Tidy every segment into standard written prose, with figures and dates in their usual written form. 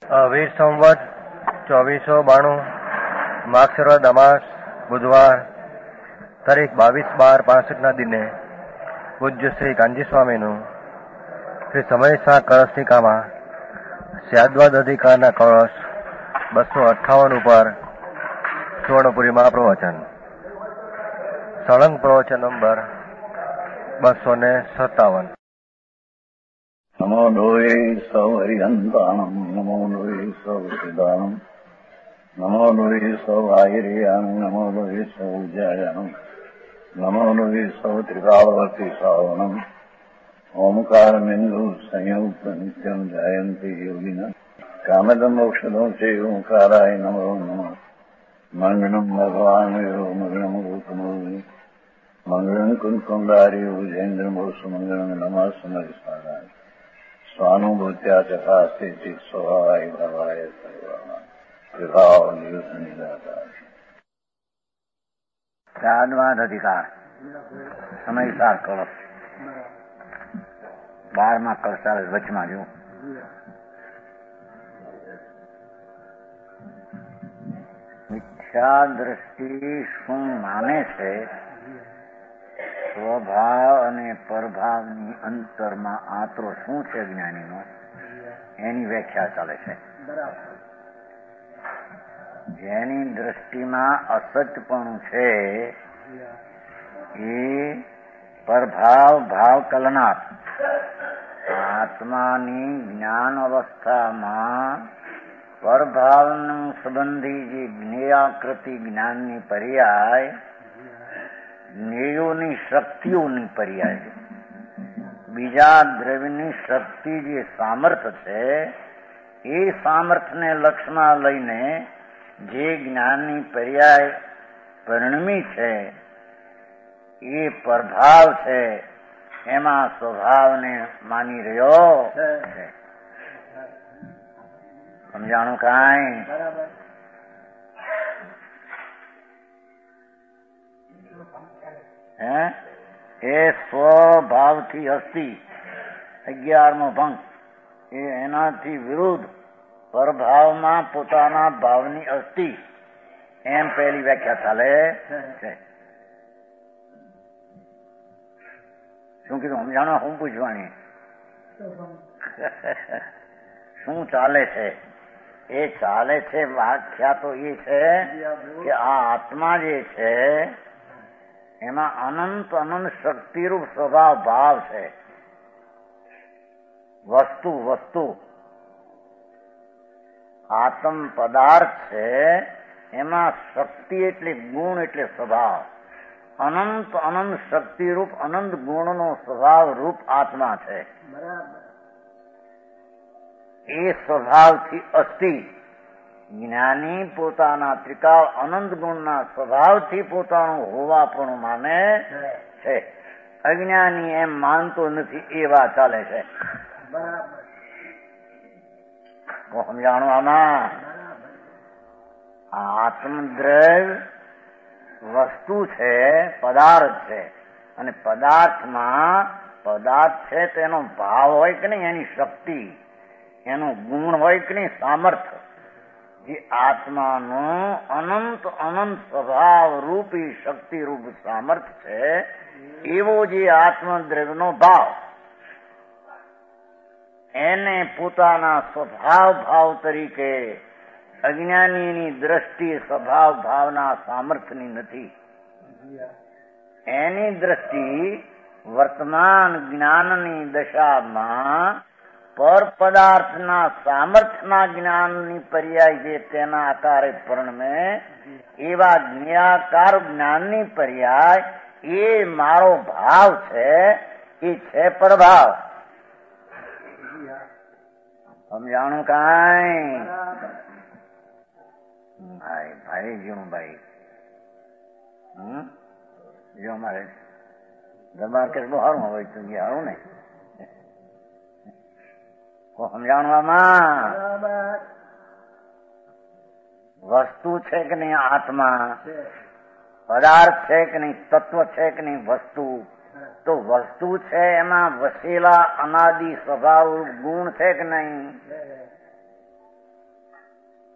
વીર સંવત 2492 માગશર અમાસ બુધવાર તારીખ 22/12/65 દિને પૂજ્ય શ્રી કાંજી સ્વામીનું શ્રી સમય કળશનિકામાં સ્યાદ્વાદ અધિકારના કળશ 258 ઉપર સુવર્ણપુરીમાં પ્રવચન. સળંગ પ્રવચન નંબર 257. નમો લોહે સૌ હરિહંતાણમ, નમો લોહે સૌ સિદ્ધાણમ, નમો લોહે સૌ આયર્યાણમ, નમો લોહે સૌ ઉજ્જાયાણમ, નમો લોહે સૌ ત્રિકાવર્તી શ્રાવણમ, ઓમકાર બિંદુ સંયુક્ત નિત્યમ જાયંતી યોગિના કામદમ ઔષધો છે ઓંકારાય નમો નમઃ. મંગળમ ભગવાન મંગળમ ગૌતમો મંગળમ કુંકુંડારી ઉજેન્દ્રમો સુમંગળમ નમઃ સમરિસારાય સ્વાનુભૂત્યા ચકાસ્તે સ્વભાવાય ભાવાય સર્વા વિભાવ નિદાતા. સ્યાદ્વાદ અધિકાર સમયસાર કળશ 12મા કળશ વચમાં જો મિથ્યા દ્રષ્ટિ શું માને છે, સ્વભાવ અને પરભાવની અંતરમાં આત્રો શું છે જ્ઞાનીનો, એની વ્યાખ્યા ચાલે છે. જેની દ્રષ્ટિમાં અસત્યપણું છે એ પરભાવ ભાવ કલનાર આત્માની જ્ઞાન અવસ્થામાં પરભાવનું સંબંધી જે જ્ઞેયાકૃતિ જ્ઞાનની પર્યાય, જ્ઞેયોની શક્તિઓની પર્યાય, બીજા દ્રવ્યની શક્તિ જે સામર્થ્ય છે એ સામર્થ્યને લક્ષમાં લઈને જે જ્ઞાનની પર્યાય પરિણમી છે એ પ્રભાવ છે, એમાં સ્વભાવને માની રહ્યો છે. સમજાણું કાંઈ? એ સ્વભાવથી અસ્તિ 11મો ભંગ, એ એનાથી વિરુદ્ધ પરભાવમાં પોતાના ભાવની અસ્તિ, એમ પહેલી વ્યાખ્યા ચાલે છે. શું કીધું? સમજાણો? શું પૂછવાની? શું ચાલે છે? એ ચાલે છે વ્યાખ્યા તો એ છે કે આ આત્મા જે છે એમાં અનંત અનંત શક્તિરૂપ સ્વભાવ ભાવ છે. વસ્તુ આત્મ પદાર્થ છે, એમાં શક્તિ એટલે ગુણ એટલે સ્વભાવ, અનંત અનંત શક્તિરૂપ અનંત ગુણનો સ્વભાવ રૂપ આત્મા છે. એ સ્વભાવથી અસ્તિ. જ્ઞાની પોતાના ત્રિકાળ અનંત ગુણના સ્વભાવથી પોતાનું હોવાપણું માને છે. અજ્ઞાની એમ માનતો નથી, એવા ચાલે છે. સમજાણું? આમાં આત્મદ્રવ્ય વસ્તુ છે, પદાર્થ છે, અને પદાર્થમાં પદાર્થ છે તેનો ભાવ હોય કે નહીં, એની શક્તિ, એનું ગુણ હોય કે નહીં, સામર્થ્ય, જે આત્માનું અનંત અનંત સ્વભાવ રૂપી શક્તિ રૂપ સામર્થ્ય છે, એવો જે આત્મદ્રવ્યનો ભાવ, એને પોતાના સ્વભાવ ભાવ તરીકે અજ્ઞાનીની દ્રષ્ટિ સ્વભાવ ભાવના સામર્થ્યની નથી. એની દ્રષ્ટિ વર્તમાન જ્ઞાનની દશામાં પર પદાર્થના સામર્થ્યના જ્ઞાનની પર્યાય જે તેના આકારે પરિણમે, એવા જ્ઞાકાર જ્ઞાનની પર્યાય એ મારો ભાવ છે, એ છે પ્રભાવ. સમજાણું કાંઈ? ભાઈ જીણુભાઈ, જો અમારે દરબાર કેસ બહુ સારું હોય તો સારું ને. સમજાણું? આમાં વસ્તુ છે કે નહીં, આત્મા પદાર્થ છે કે નહીં, તત્વ છે કે નહીં, વસ્તુ તો વસ્તુ છે એમાં વસેલા અનાદિ સ્વભાવ ગુણ છે કે નહીં?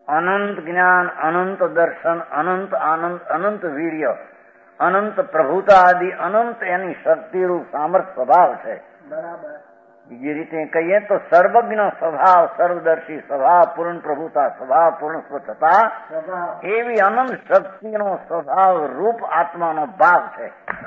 અનંત જ્ઞાન, અનંત દર્શન, અનંત આનંદ, અનંત વીર્ય, અનંત પ્રભુતા આદિ અનંત એની શક્તિરૂપ સામર્થ્ય સ્વભાવ છે. બીજી રીતે કહીએ તો સર્વજ્ઞ સ્વભાવ, સર્વદર્શી સ્વભાવ, પૂર્ણ પ્રભુતા સ્વભાવ, પૂર્ણ સ્વચ્છતા એવી અનંત શક્તિનો સ્વભાવ રૂપ આત્માનો ભાગ છે.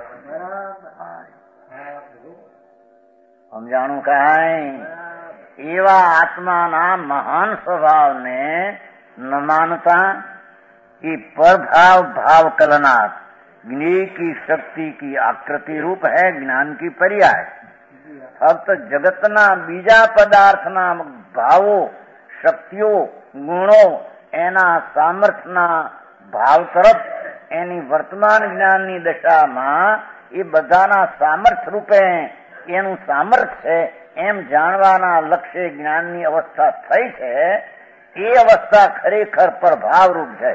સમજાણું કાંઈ? એવા આત્માના મહાન સ્વભાવને ન માનતા ये परभाव भाव कलनाथ ज्ञेय की शक्ति की आकृति रूप है, ज्ञान की पर्याय. ફક્ત જગતના બીજા પદાર્થના ભાવો, શક્તિઓ, ગુણો એના સામર્થ્યના ભાવ તરફ એની વર્તમાન જ્ઞાનની દશામાં એ બધાના સામર્થ્ય રૂપે એનું સામર્થ્ય છે એમ જાણવાના લક્ષ્ય જ્ઞાનની અવસ્થા થઈ છે. એ અવસ્થા ખરેખર પ્રભાવરૂપ છે.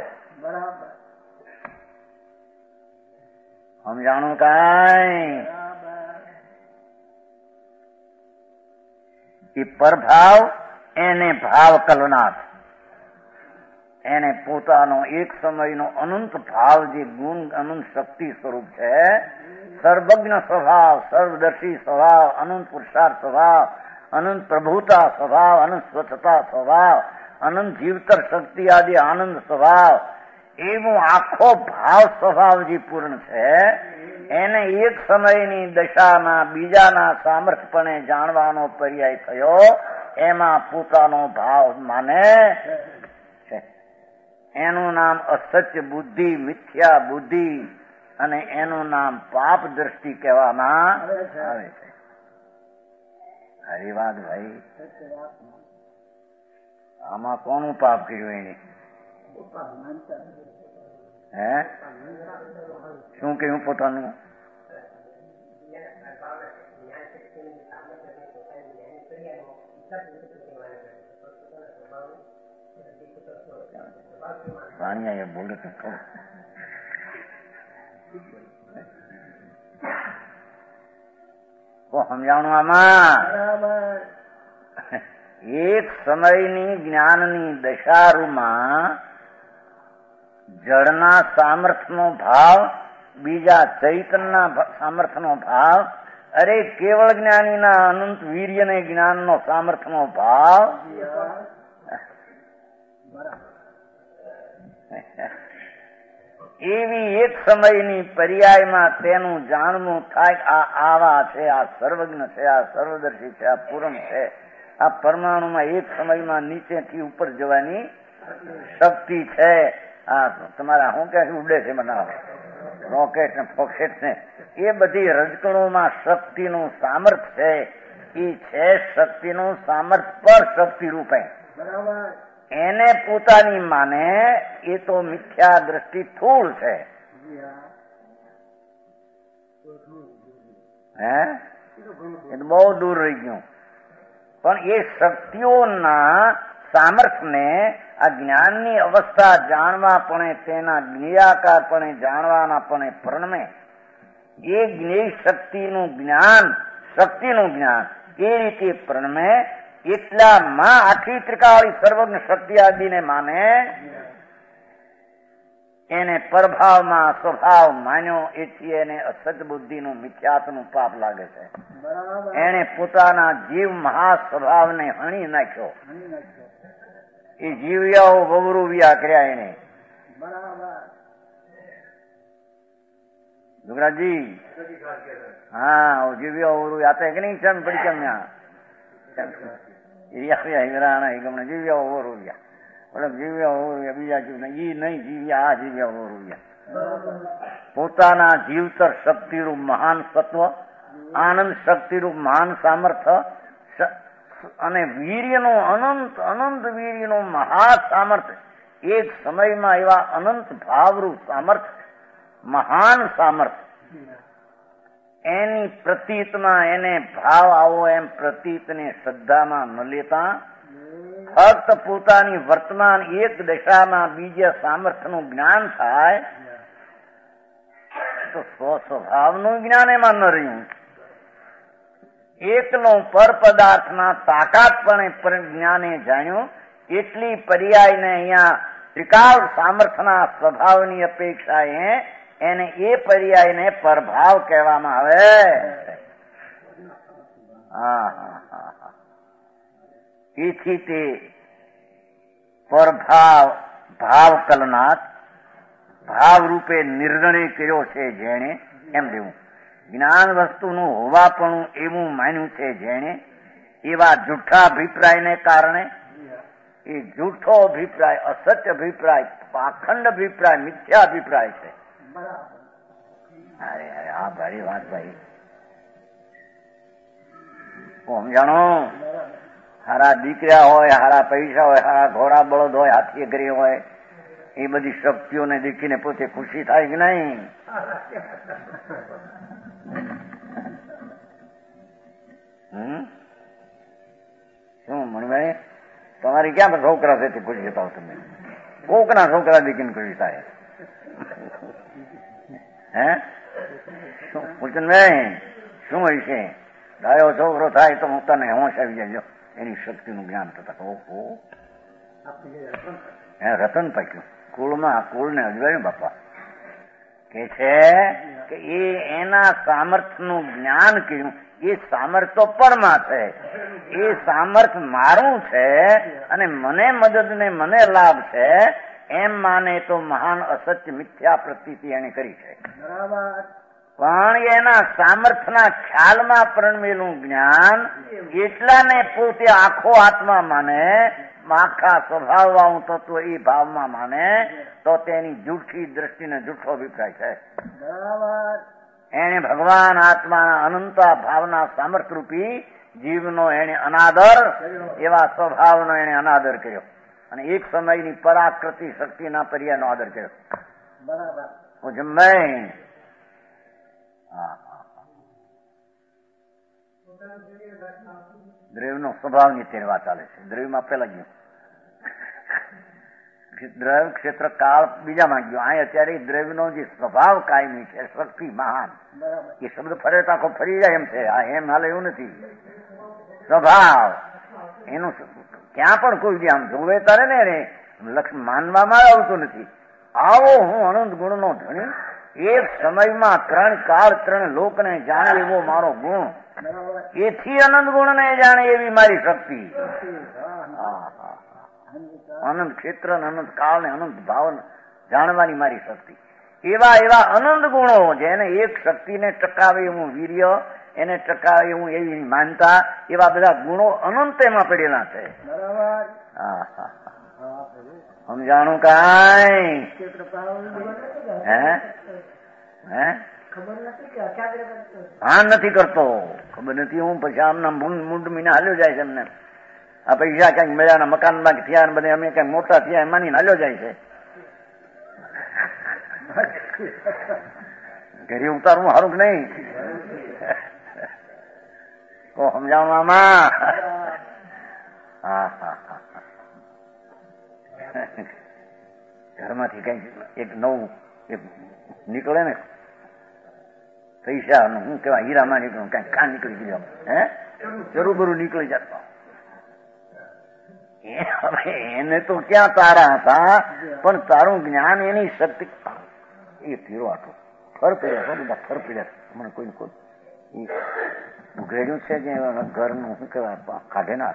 સમજાણું કાંઈ? એ પરભાવ એને ભાવ કલનાથ, એને પોતાનો એક સમયનો અનંત ભાવ જે ગુણ અનંત શક્તિ સ્વરૂપ છે, સર્વજ્ઞ સ્વભાવ, સર્વદર્શી સ્વભાવ, અનંત પુરુષાર્થ સ્વભાવ, અનંત પ્રભુતા સ્વભાવ, અનંત સ્વચ્છતા સ્વભાવ, અનંત જીવતર શક્તિ આદિ આનંદ સ્વભાવ, એવું આખો ભાવ સ્વભાવ જે પૂર્ણ છે એને એક સમયની દશામાં બીજાના સામર્થ્યપણે જાણવાનો પર્યાય થયો. એમાં પોતાનો ભાવ માને છે. એનું નામ અસત્ય બુદ્ધિ, મિથ્યા બુદ્ધિ અને એનું નામ પાપ દ્રષ્ટિ કહેવામાં આવે છે. હરી વાત ભાઈ, આમાં કોનું પાપ કર્યું એને? હે શું કહ્યું પોતાનું? વાણિયા એ બોલે તો ખરું. સમજાવવાનું આમાં એક સમયની જ્ઞાનની દશારૂમાં જળના સામર્થ્યનો ભાવ, બીજા ચૈતનના સામર્થ્યનો ભાવ, અરે કેવળ જ્ઞાનીના અનંત વીર્ય ને જ્ઞાનનો સામર્થ્યનો ભાવ, એવી એક સમયની પર્યાયમાં તેનું જાણવું થાય. આ આવા છે, આ સર્વજ્ઞ છે, આ સર્વદર્શી છે, આ પૂર્ણ છે. આ પરમાણુમાં એક સમયમાં નીચેથી ઉપર જવાની શક્તિ છે. આ તમારા શું કે ઉડે છે બનાવે રોકેટ ને ફોકેટ ને એ બધી રજકણોમાં શક્તિનું સામર્થ્ય છે. એ છે શક્તિનું સામર્થ્ય પર શક્તિ રૂપે. એને પોતાની માને એ તો મિથ્યા દ્રષ્ટિ સ્થૂળ છે. હે એ તો બહુ દૂર રહી ગયું. પણ એ શક્તિઓના સામર્થ્યને આ જ્ઞાનની અવસ્થા જાણવાપણે, તેના જ્ઞેયાકારપણે જાણવાનાપણે પ્રણમે એ જ્ઞેય શક્તિનું જ્ઞાન, શક્તિનું જ્ઞાન એ રીતે પ્રણમે. એટલામાં આખી ત્રિકાળી સર્વજ્ઞ શક્તિ આદિને માને, એને પરભાવમાં સ્વભાવ માન્યો. એથી એને અસત બુદ્ધિનું મિથ્યાત્વનું પાપ લાગે છે. એને પોતાના જીવ મહા સ્વભાવને હણી નાખ્યો. એ જીવ્યાઓ વવરુવ્યા કર્યા એને. દુગરાજી હા જીવ્યા વવરુ આતા કે નહીં ચમ પડી કેમ ના જીવ્યા વવરુવ્યા મતલબ જીવ્યા વવરુવ્યા બીજા જીવ ઈ નહીં જીવ્યા, આ જીવ્યા વવરુવ્યા. પોતાના જીવતર શક્તિરૂપ મહાન સત્વ, આનંદ શક્તિરૂપ મહાન સામર્થ્ય અને વીર્યનું અનંત અનંત વીર્યનું મહા સામર્થ્ય, એક સમયમાં એવા અનંત ભાવરૂપ સામર્થ્ય, મહાન સામર્થ્ય, એની પ્રતીતમાં એને ભાવ આવો એમ પ્રતીતને શ્રદ્ધામાં ન લેતા ફક્ત પોતાની વર્તમાન એક દશામાં બીજા સામર્થ્યનું જ્ઞાન થાય તો સ્વસ્વભાવનું જ્ઞાન એમાં ન રહ્યું. એકલો પર પદાર્થના તાકાતપણે જ્ઞાને જાણ્યું. એટલી પર્યાયને અહીંયા ત્રિકાળ સામર્થ્યના સ્વભાવની અપેક્ષાએ એને એ પર્યાયને પરભાવ કહેવામાં આવે. એથી તે પરભાવ ભાવ કલનાથ ભાવ રૂપે નિર્ણય કર્યો છે જેણે, એમ દેવું જ્ઞાન વસ્તુનું હોવાપણું એવું માન્યું છે જેણે, એવા જૂઠા અભિપ્રાયને કારણે, એ જૂઠો અભિપ્રાય, અસત્ય અભિપ્રાય, પાખંડ અભિપ્રાય, મિથ્યા અભિપ્રાય છે. અરે અરે આ ભારી વાત ભાઈ. સમજાણો? હારા દીકરા હોય, હારા પૈસા હોય, હારા ઘોડા બળદ હોય, હાથી અઘરી હોય, એ બધી શક્તિઓને દેખીને પોતે ખુશી થાય કે નહીં? શું મણભાઈ, તમારી ક્યાં છોકરા છે તે ખુશી થાવ? તમે કોકના છોકરા દેખીને ખુશી થાય? હે શું પૂછનભાઈ, શું હોય છે? ડાયો છોકરો થાય તો હું તને હોશ આવી જાય એની શક્તિનું જ્ઞાન થતા. ઓહો, રતન પાક્યું કુળમાં, કુળને અજવાયું બાપા કે છે કે એ એના સામર્થ્યનું જ્ઞાન કર્યું. એ સામર્થ્ય પરમાં છે, એ સામર્થ્ય મારું છે અને મને મદદ ને મને લાભ છે એમ માને તો મહાન અસત્ય મિથ્યા પ્રતીતિ એને કરી છે. પણ એના સામર્થ્યના ખ્યાલમાં પરણવેલું જ્ઞાન એટલાને પોતે આખો આત્મા માને, આખા સ્વભાવવાળું તત્વ એ ભાવમાં માને તો તેની જૂઠી દ્રષ્ટિને જૂઠો અભિપ્રાય છે. એને ભગવાન આત્માના અનંતા ભાવના સામર્થ્યરૂપી જીવનો એને અનાદર, એવા સ્વભાવનો એને અનાદર કર્યો અને એક સમયની પરાકૃતિ શક્તિના પર્યાયનો આદર કર્યો. જમભાઈ દ્રવ્યનો સ્વભાવની અત્યારે વાત ચાલે છે. દ્રવ્યમાં પેલા ગયું દ્રવ્ય ક્ષેત્ર કાળ બીજામાં ગયો. અહીં અત્યારે દ્રવ્યનો જે સ્વભાવ કાયમી છે, શક્તિ મહાન, એ શબ્દ ફરે તો આખો ફરી જાય એમ છે. આ એમ હાલે એવું નથી. સ્વભાવ એનું ક્યાં પણ કોઈ આમ જોવે તારે ને લક્ષ્ય માનવામાં આવતું નથી. આવો હું અનંત ગુણનો ધણી, એક સમયમાં ત્રણ કાળ ત્રણ લોકને જાણે એવો મારો ગુણ, એથી અનંત ગુણને જાણે એવી મારી શક્તિ. અનંત ક્ષેત્ર ને અનંત કાળ ને અનંત ભાવ જાણવાની મારી શક્તિ. એવા એવા અનંત ગુણો જેને એક શક્તિને ટકાવે એવું વીર્ય, એને ટકાવે એવું એવી માનતા, એવા બધા ગુણો અનંત એમાં પડેલા છે. સમજાણું કાંઈ? ભાન નથી કરતો, ખબર નથી. હું પછી આમના મૂંડ મીને હાલ્યો જાય છે. એમને આ પૈસા કઈક મેળાના મકાનમાં થયા, બધે અમે કઈક મોટા થયા એમ માની હાલ્યો જાય છે. ઘરે ઉતારવું સારું કે નહીં? તો સમજાવવામાં ઘરમાંથી કઈક એક નવું એક નીકળે ને પૈસા, હું કેવા હીરામાં નીકળું, કઈક કાં નીકળી ગયો, હે ચરુબરું નીકળી જતો. એને તો ક્યાં તારા હતા, પણ તારું જ્ઞાન એની શક્તિ. એ પીરો આટલું ફર પીડ્યા, બધા ફર પીડ્યા. મને કોઈ ઉઘેડ્યું છે કે ઘરનું શું કેવાય કાઢે ના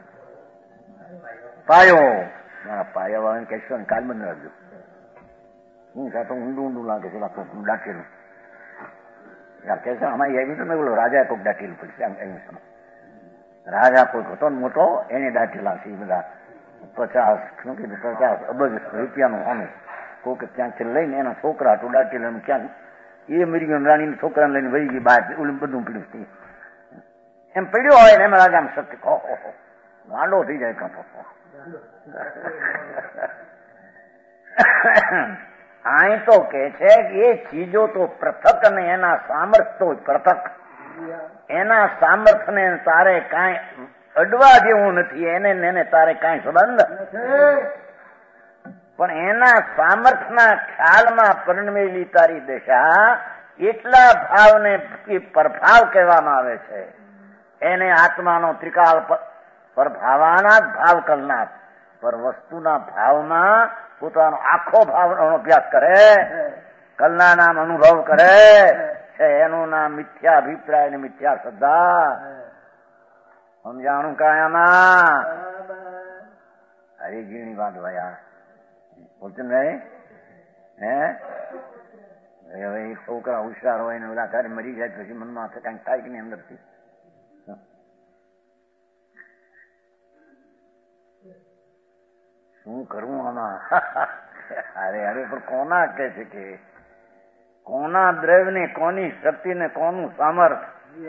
પાયો. મારા પાયા વાળાને કહેશો ને કાલ બંધ રાખજો. હું તો ઊંડું ઊંડું લાગે છે દાટેલું. કે છે અમારી આવી તો મેં બોલો રાજા કોઈક દાટેલું પડશે. રાજા કોઈક હતો ને મોટો, એને દાટેલા છે બધા 50 અબજ રૂપિયાનું. અમે કોઈક ક્યાંક લઈને એના છોકરા હતું દાટેલા, ક્યાંક એ મરી રાણીના છોકરાને લઈને વહી ગઈ બહાર. ઓલું બધું પીડ્યું છે એમ પડ્યો હોય ને એમ રાજા આમ શક્તિ ગાંડો થઈ જાય. કાં અહીં તો કે છે કે એ ચીજો તો પૃથક અને એના સામર્થ્ય તો પૃથક. એના સામર્થ્યને તારે કાંઈ અડવા જેવું નથી, એને તારે કાંઈ સંબંધ. પણ એના સામર્થ્યના ખ્યાલમાં પરિણમેલી તારી દશા, એટલા ભાવને પરભાવ કહેવામાં આવે છે. એને આત્માનો ત્રિકાળ પરભાવાના જ ભાવ કરનાર પર વસ્તુના ભાવમાં પોતાનો આખો ભાવનો અભ્યાસ કરે, કલના નામ અનુભવ કરે છે, એનું નામ મિથ્યા અભિપ્રાય ને મિથ્યા શ્રદ્ધા. સમજાણું કાયામાં હરિજીની વાત ભયા બોલતું નહીં હે. હવે એક છોકરા હોશિયાર હોય ને ઓલા ઘરે મરી જાય પછી મનમાં કઈક થાય કે નહીં અંદરથી. શું કરવું આમાં? અરે અરે પણ કોના કહે છે કે કોના દ્રવ્ય ને કોની શક્તિ ને કોનું સામર્થ?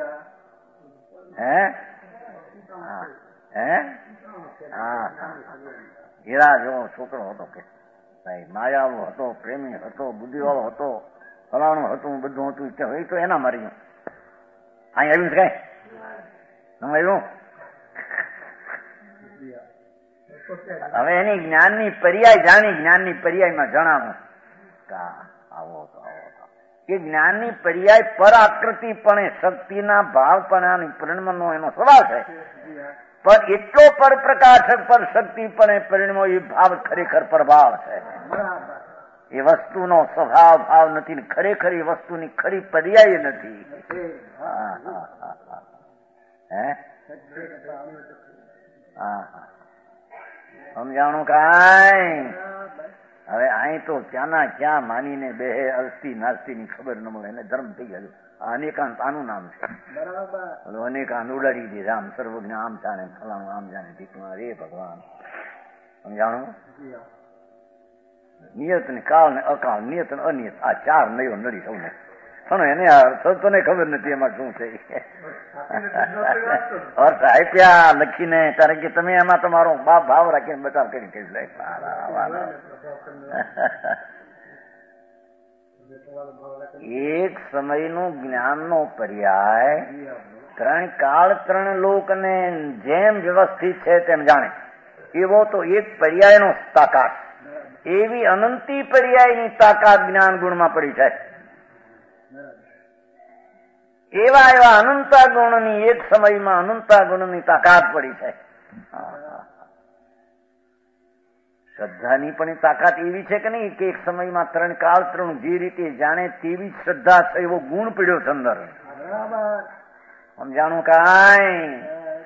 હે હે હા હીરા જેવો છોકરો હતો કે ભાઈ માયાળો હતો, પ્રેમી હતો, બુદ્ધિવાળો હતો, ફલાણું હતું, બધું હતું. એ તો એના મારી અહીં આવ્યું છે કઈ આવ્યું. હવે એની જ્ઞાનની પર્યાય જાણી, જ્ઞાનની પર્યાયમાં જણાવું આવો તો એ જ્ઞાનની પર્યાય પર આકૃતિપણે શક્તિના ભાવપણાની પરિણમનો એનો સવાલ છે. પણ એટલો પર પ્રકાશક પર શક્તિપણે પરિણમો એ ભાવ ખરેખર પ્રભાવ છે. એ વસ્તુનો સ્વભાવ ભાવ નથી, ખરેખર એ વસ્તુની ખરી પર્યાય નથી. હે હા સમજાણું કાંઈ? હવે અહીં તો ક્યાંના ક્યાં માનીને બેહે અસ્તી નાસ્તી ની ખબર ન મળે, એને ધર્મ થઈ ગયું. અનેકાંત આનું નામ છે. અનેકાંત ઉડાડી દે રામ સર્વજ્ઞ આમ જાણે ફલાણું આમ જાણે ટીકમાં રે ભગવાન. સમજાણું? નિયત ને કાળ ને અકાળ, નિયત ને અનિયત, આ ચાર નયો નડી સૌને. પણ એને તને ખબર નથી એમાં શું છે. અર્થ આપ્યા લખીને કારણ કે તમે એમાં તમારો બાપ ભાવ રાખીને બચાવ કરી કહી લે. એક સમયનું જ્ઞાનનો પર્યાય ત્રણ કાળ ત્રણ લોક ને જેમ વ્યવસ્થિત છે તેમ જાણે એવો તો એક પર્યાયનો તાકાત, એવી અનંતી પર્યાયની તાકાત જ્ઞાન ગુણમાં પડી છે. એવા એવા અનંતા ગુણની એક સમયમાં અનંતા ગુણની તાકાત પડી છે. શ્રદ્ધાની પણ તાકાત એવી છે કે નહીં કે એક સમયમાં ત્રણ કાળ ત્રણ જે રીતે જાણે તેવી શ્રદ્ધા છે, એવો ગુણ પીડ્યો છે અંદર. સમજાણું કાંઈ?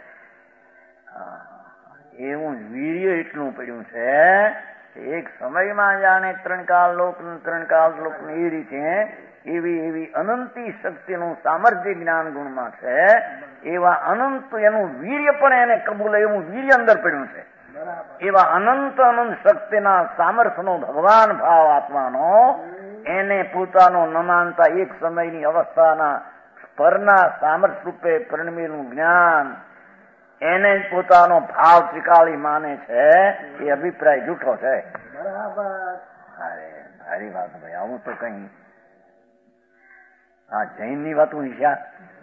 એવું વીર્ય એટલું પડ્યું છે કે એક સમયમાં જાણે ત્રણ કાળ લોક એ રીતે એવી એવી અનંતી શક્તિનું સામર્થ્ય જ્ઞાન ગુણમાં છે. એવા અનંત એનું વીર્ય પણ એને કબૂલે એવું વીર્ય અંદર પડ્યું છે. એવા અનંત શક્તિના સામર્થ્યનો ભગવાન ભાવ આત્માનો એને પોતાનો ન માનતા એક સમયની અવસ્થાના પરના સામર્થ્ય રૂપે પરિણમેલું જ્ઞાન એને જ પોતાનો ભાવ ત્રિકાળી માને છે. એ અભિપ્રાય જૂઠો છે. અરે ભારી વાત ભાઈ. આવું તો કઈ આ જૈન ની વાતો નિશા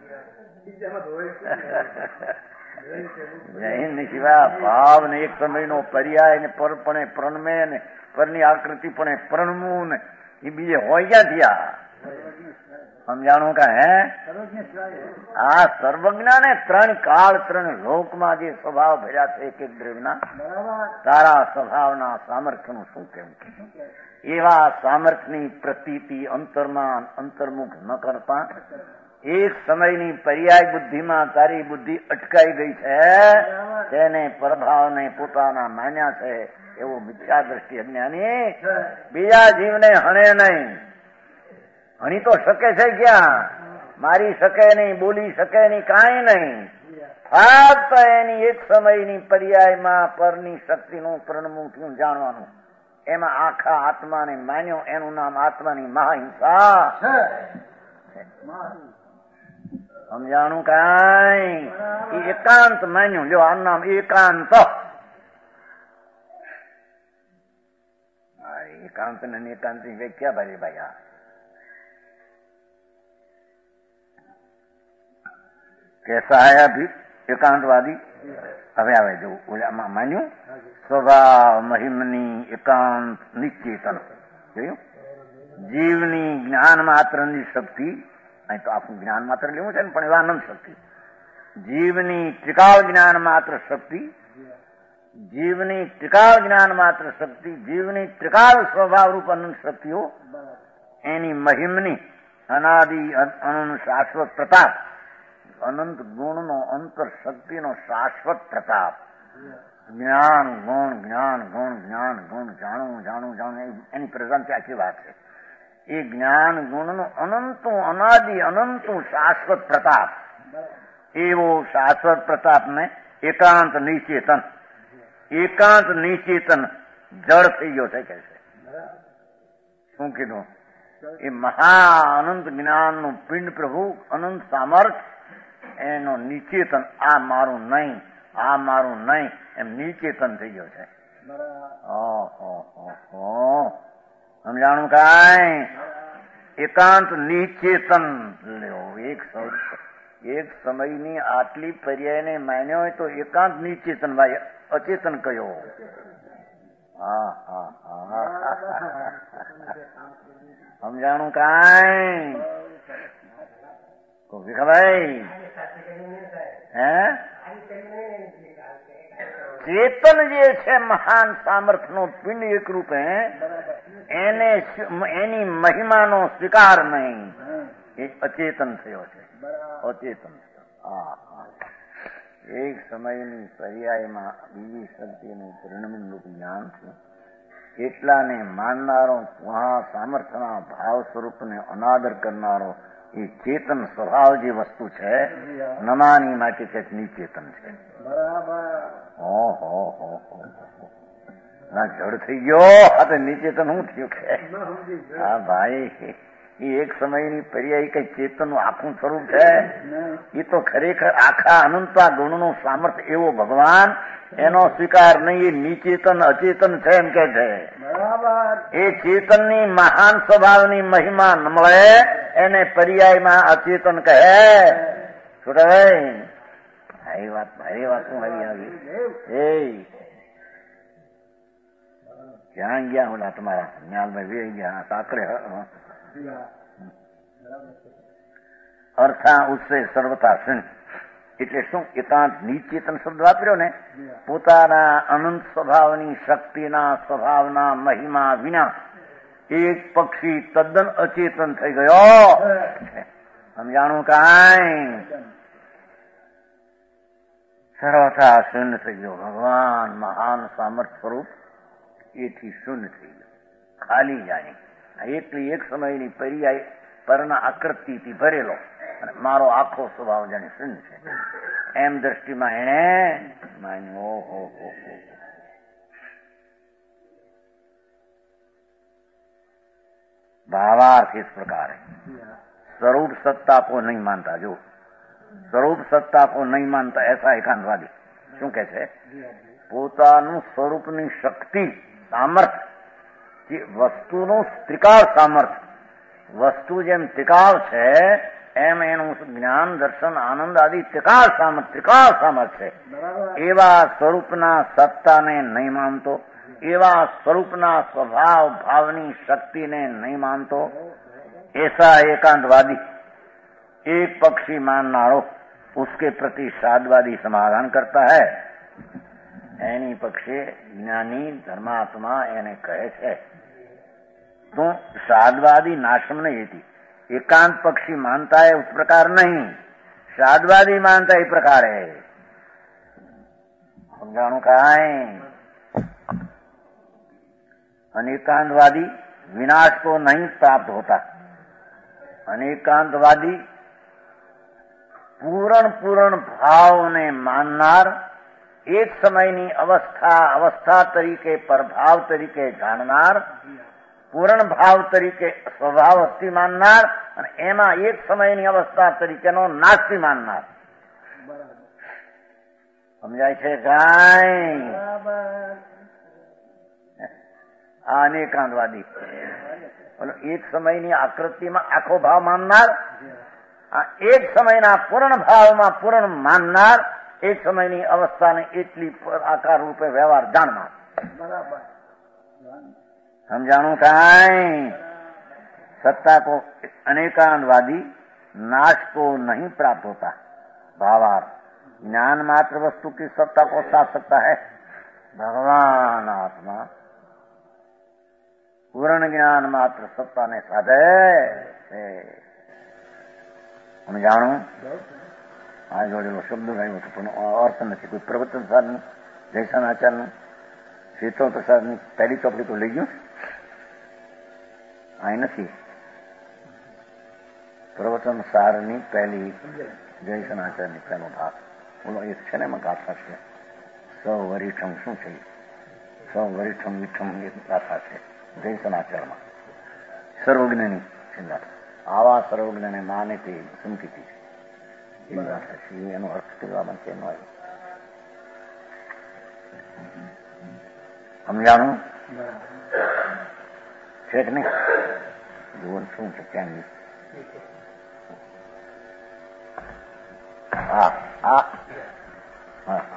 જૈન ની સિવાય ભાવ ને એક સમયનો પર્યાય ને પરપણે પ્રણમે ને પરની આકૃતિ પણ પ્રણમું ને એ બીજે હોય ક્યાં થયા? સમજાણું કા? હે આ સર્વજ્ઞ ને ત્રણ કાળ ત્રણ લોકમાં જે સ્વભાવ ભર્યા છે એક એક દ્રવ્યના, તારા સ્વભાવના સામર્થ્યનું શું કેવું? એવા સામર્થ્યની પ્રતીતિ અંતરમાં અંતર્મુખ ન કરતા એક સમયની પર્યાય બુદ્ધિમાં તારી બુદ્ધિ અટકાઈ ગઈ છે. તેને પ્રભાવને પોતાના માન્યા છે એવો મિથ્યા દ્રષ્ટિ અજ્ઞાની બીજા જીવને હણે નહીં. હણી તો શકે છે ક્યાં? મારી શકે નહીં, બોલી શકે નહીં, કાંઈ નહીં. ફક્ત એની એક સમયની પર્યાયમાં પરની શક્તિનું પ્રણમું થયું જાણવાનું. એમાં આખા આત્માને માન્યો. એનું નામ આત્માની મહાહિંસા. સમજાણું કાંઈ? એ એકાંત માન્યું. જો આનું નામ એકાંત. એકાંત ને એકાંત ની વ્યાખ્યા ભાઈ ભાઈ कैसा है अभी एकांतवादी? હવે આવે જો ઓલામાં માન્યું સ્વભાવ મહિમની એકાંત નિશ્ચેતન જોયું. જીવની જ્ઞાન માત્રની શક્તિ, અહીં તો આપણું જ્ઞાન માત્ર લેવું છે ને પણ એવા અનંત શક્તિ. જીવની ત્રિકાળ જ્ઞાન માત્ર શક્તિ જીવની ત્રિકાળ જ્ઞાન માત્ર શક્તિ, જીવની ત્રિકાળ સ્વભાવ રૂપ અનંત શક્તિઓ, એની મહિમની અનાદિ અનંત શાશ્વત પ્રતાપ, અનંત ગુણનો અંતર શક્તિનો શાશ્વત પ્રતાપ, જ્ઞાન ગુણ જ્ઞાન ગુણ જ્ઞાન ગુણ જાણવું જાણવું જાણવું, એની પ્રધાન આખી વાત છે. એ જ્ઞાન ગુણનું અનંતું અનાદિ અનંતું શાશ્વત પ્રતાપ, એવો શાશ્વત પ્રતાપને એકાંત નિચેતન જળ થઈ ગયો છે કે છે. શું કીધું? એ મહા અનંત જ્ઞાનનું પિંડ પ્રભુ, અનંત સામર્થ, એનો નિચેતન, આ મારું નહીં, આ મારું નહીં, એમ નિચેતન થઈ ગયો છે. સમજાણું કાંઈ? એકાંત નિચેતન લ્યો. એક સમયની આટલી પર્યાયને માન્યો હોય તો એકાંત નિચેતન, ભાઈ અચેતન કયો? સમજાણું કાંઈ? ભાઈ ચેતન જે છે મહાન સામર્થ્યનો પિંડ એક રૂપે, એને એની મહિમાનો સ્વીકાર નહીં, એ અચેતન થયો છે. અચેતન. એક સમયની પર્યાયમાં બીજી શક્તિનું પરિણમનું જ્ઞાન છે. એટલાને માનનારો, મહા સામર્થ્યના ભાવ સ્વરૂપને અનાદર કરનારો એ ચેતન સ્વભાવ જે વસ્તુ છે, નમાની માટે કંઈક નિચેતન છે. ના જડ થઈ ગયો. આ તો નિચેતન શું થયું કે? હા ભાઈ, એ એક સમયની પર્યાય કઈ ચેતનનું આખું સ્વરૂપ છે. એ તો ખરેખર આખા અનંતા ગુણનું સામર્થ્ય એવો ભગવાન, એનો સ્વીકાર નહીં. એ નિચેતન અચેતન છે એમ કે છે. એ ચેતનની મહાન સ્વભાવની મહિમા ન મળે એને પર્યાયમાં અચેતન કહે. છોટા ભાઈ, ભાઈ વાત શું આવી? એ ક્યાં ગયા ઓલા તમારા જ્ઞાનમાં વે ગયા સાકડે? અર્થા ઉસે સર્વતા શૂન્ય એટલે શું? એકાંત નિચેતન શબ્દ વાપર્યો ને, પોતાના અનંત સ્વભાવની શક્તિના સ્વભાવના મહિમા વિના એક પક્ષી તદ્દન અચેતન થઈ ગયો. સમજાણું કાંઈ? સર્વથા શૂન્ય થઈ ગયો. ભગવાન મહાન સામર્થ્ય સ્વરૂપ એથી શૂન્ય થઈ ગયો, ખાલી જાણી. એટલી એક સમયની પર્યાય પરના આકૃતિથી ભરેલો અને મારો આખો સ્વભાવ જાણે શૂન્ય છે એમ દ્રષ્ટિમાં એને માન્યો. भावार्थ इस प्रकार है. स्वरूप सत्ता को नहीं मानता, जो स्वरूप सत्ता को नहीं मानता ऐसा एकांतवादी શું કે છે? પોતાનું સ્વરૂપની શક્તિ સામર્થ્ય, વસ્તુનું ત્રિકાળ સામર્થ્ય, વસ્તુ જેમ ત્રિકાળ છે એમ એનું જ્ઞાન દર્શન આનંદ આદિ ત્રિકાળ સામર્થ્ય છે. એવા સ્વરૂપના સત્તાને નહીં માનતો, એવા સ્વરૂપના સ્વભાવ ભાવની શક્તિને नहीं मानतो, ऐसा एकांतवादी एक पक्षी माननारो उसके प्रति साधवादी समाधान करता है. एनी पक्षे ज्ञानी धर्मात्मा એને કહે છે. तो साधवादी नाशम नहीं थी. एकांत पक्षी मानता है उस प्रकार नहीं, साधवादी मानता है प्रकार है. समझाणु कहा है? अनेकांतवादी विनाश को नहीं प्राप्त होता. अनेकांतवादी पूर्ण भाव ने माननार, एक समयनी अवस्था तरीके प्रभाव तरीके जाननार, पूर्ण भाव तरीके स्वभाव अस्थि माननार અને એમાં એક સમયની અવસ્થા તરીકેનો નાસ્તિ માનનાર. સમજાય છે કાંઈ? આ અનેકાંતવાદી એક સમયની આકૃતિમાં આખો ભાવ માનનાર, આ એક સમયના પૂર્ણ ભાવમાં પૂર્ણ માનનાર, એક સમયની અવસ્થાને એટલી આકાર રૂપે વ્યવહાર જાણનાર. समझाणु कांई? सत्ता को अनेकांतवादी नाश को नहीं प्राप्त होता. भावार्थ ज्ञान मात्र वस्तु की सत्ता को साध सकता है, ભગવાન આત્મા પૂર્ણ જ્ઞાન માત્ર સત્તાને સાધે છે. અમે જાણું આ જોડે શબ્દ ગાયો હતો પણ અર્થ નથી. કોઈ પ્રવચન સારનું, જયસાન આચાર્યનું, શીતળ પ્રસાદની પહેલી ચોપડી તો લઈ ગયું, અહીં નથી. પ્રવચન સારની પહેલી જયસાન આચાર્યની પહેલો ભાગ બોલો એક છે ને એમાં ગાથા છે. સવરીઠમ શું છે? સવરીઠમ વિઠમ એક ગાથા છે જયસાન આચાર્યમાં. સર્વજ્ઞની છે ગાથા. આવા સર્વજ્ઞને માને તે સંકિતિ છે એવી ગાથા છે. એનો અર્થ કરવામાં છે એનો આવ્યો સમજાણું છે કે નહીં? જીવન શું છે ક્યાં? હા હા હા હા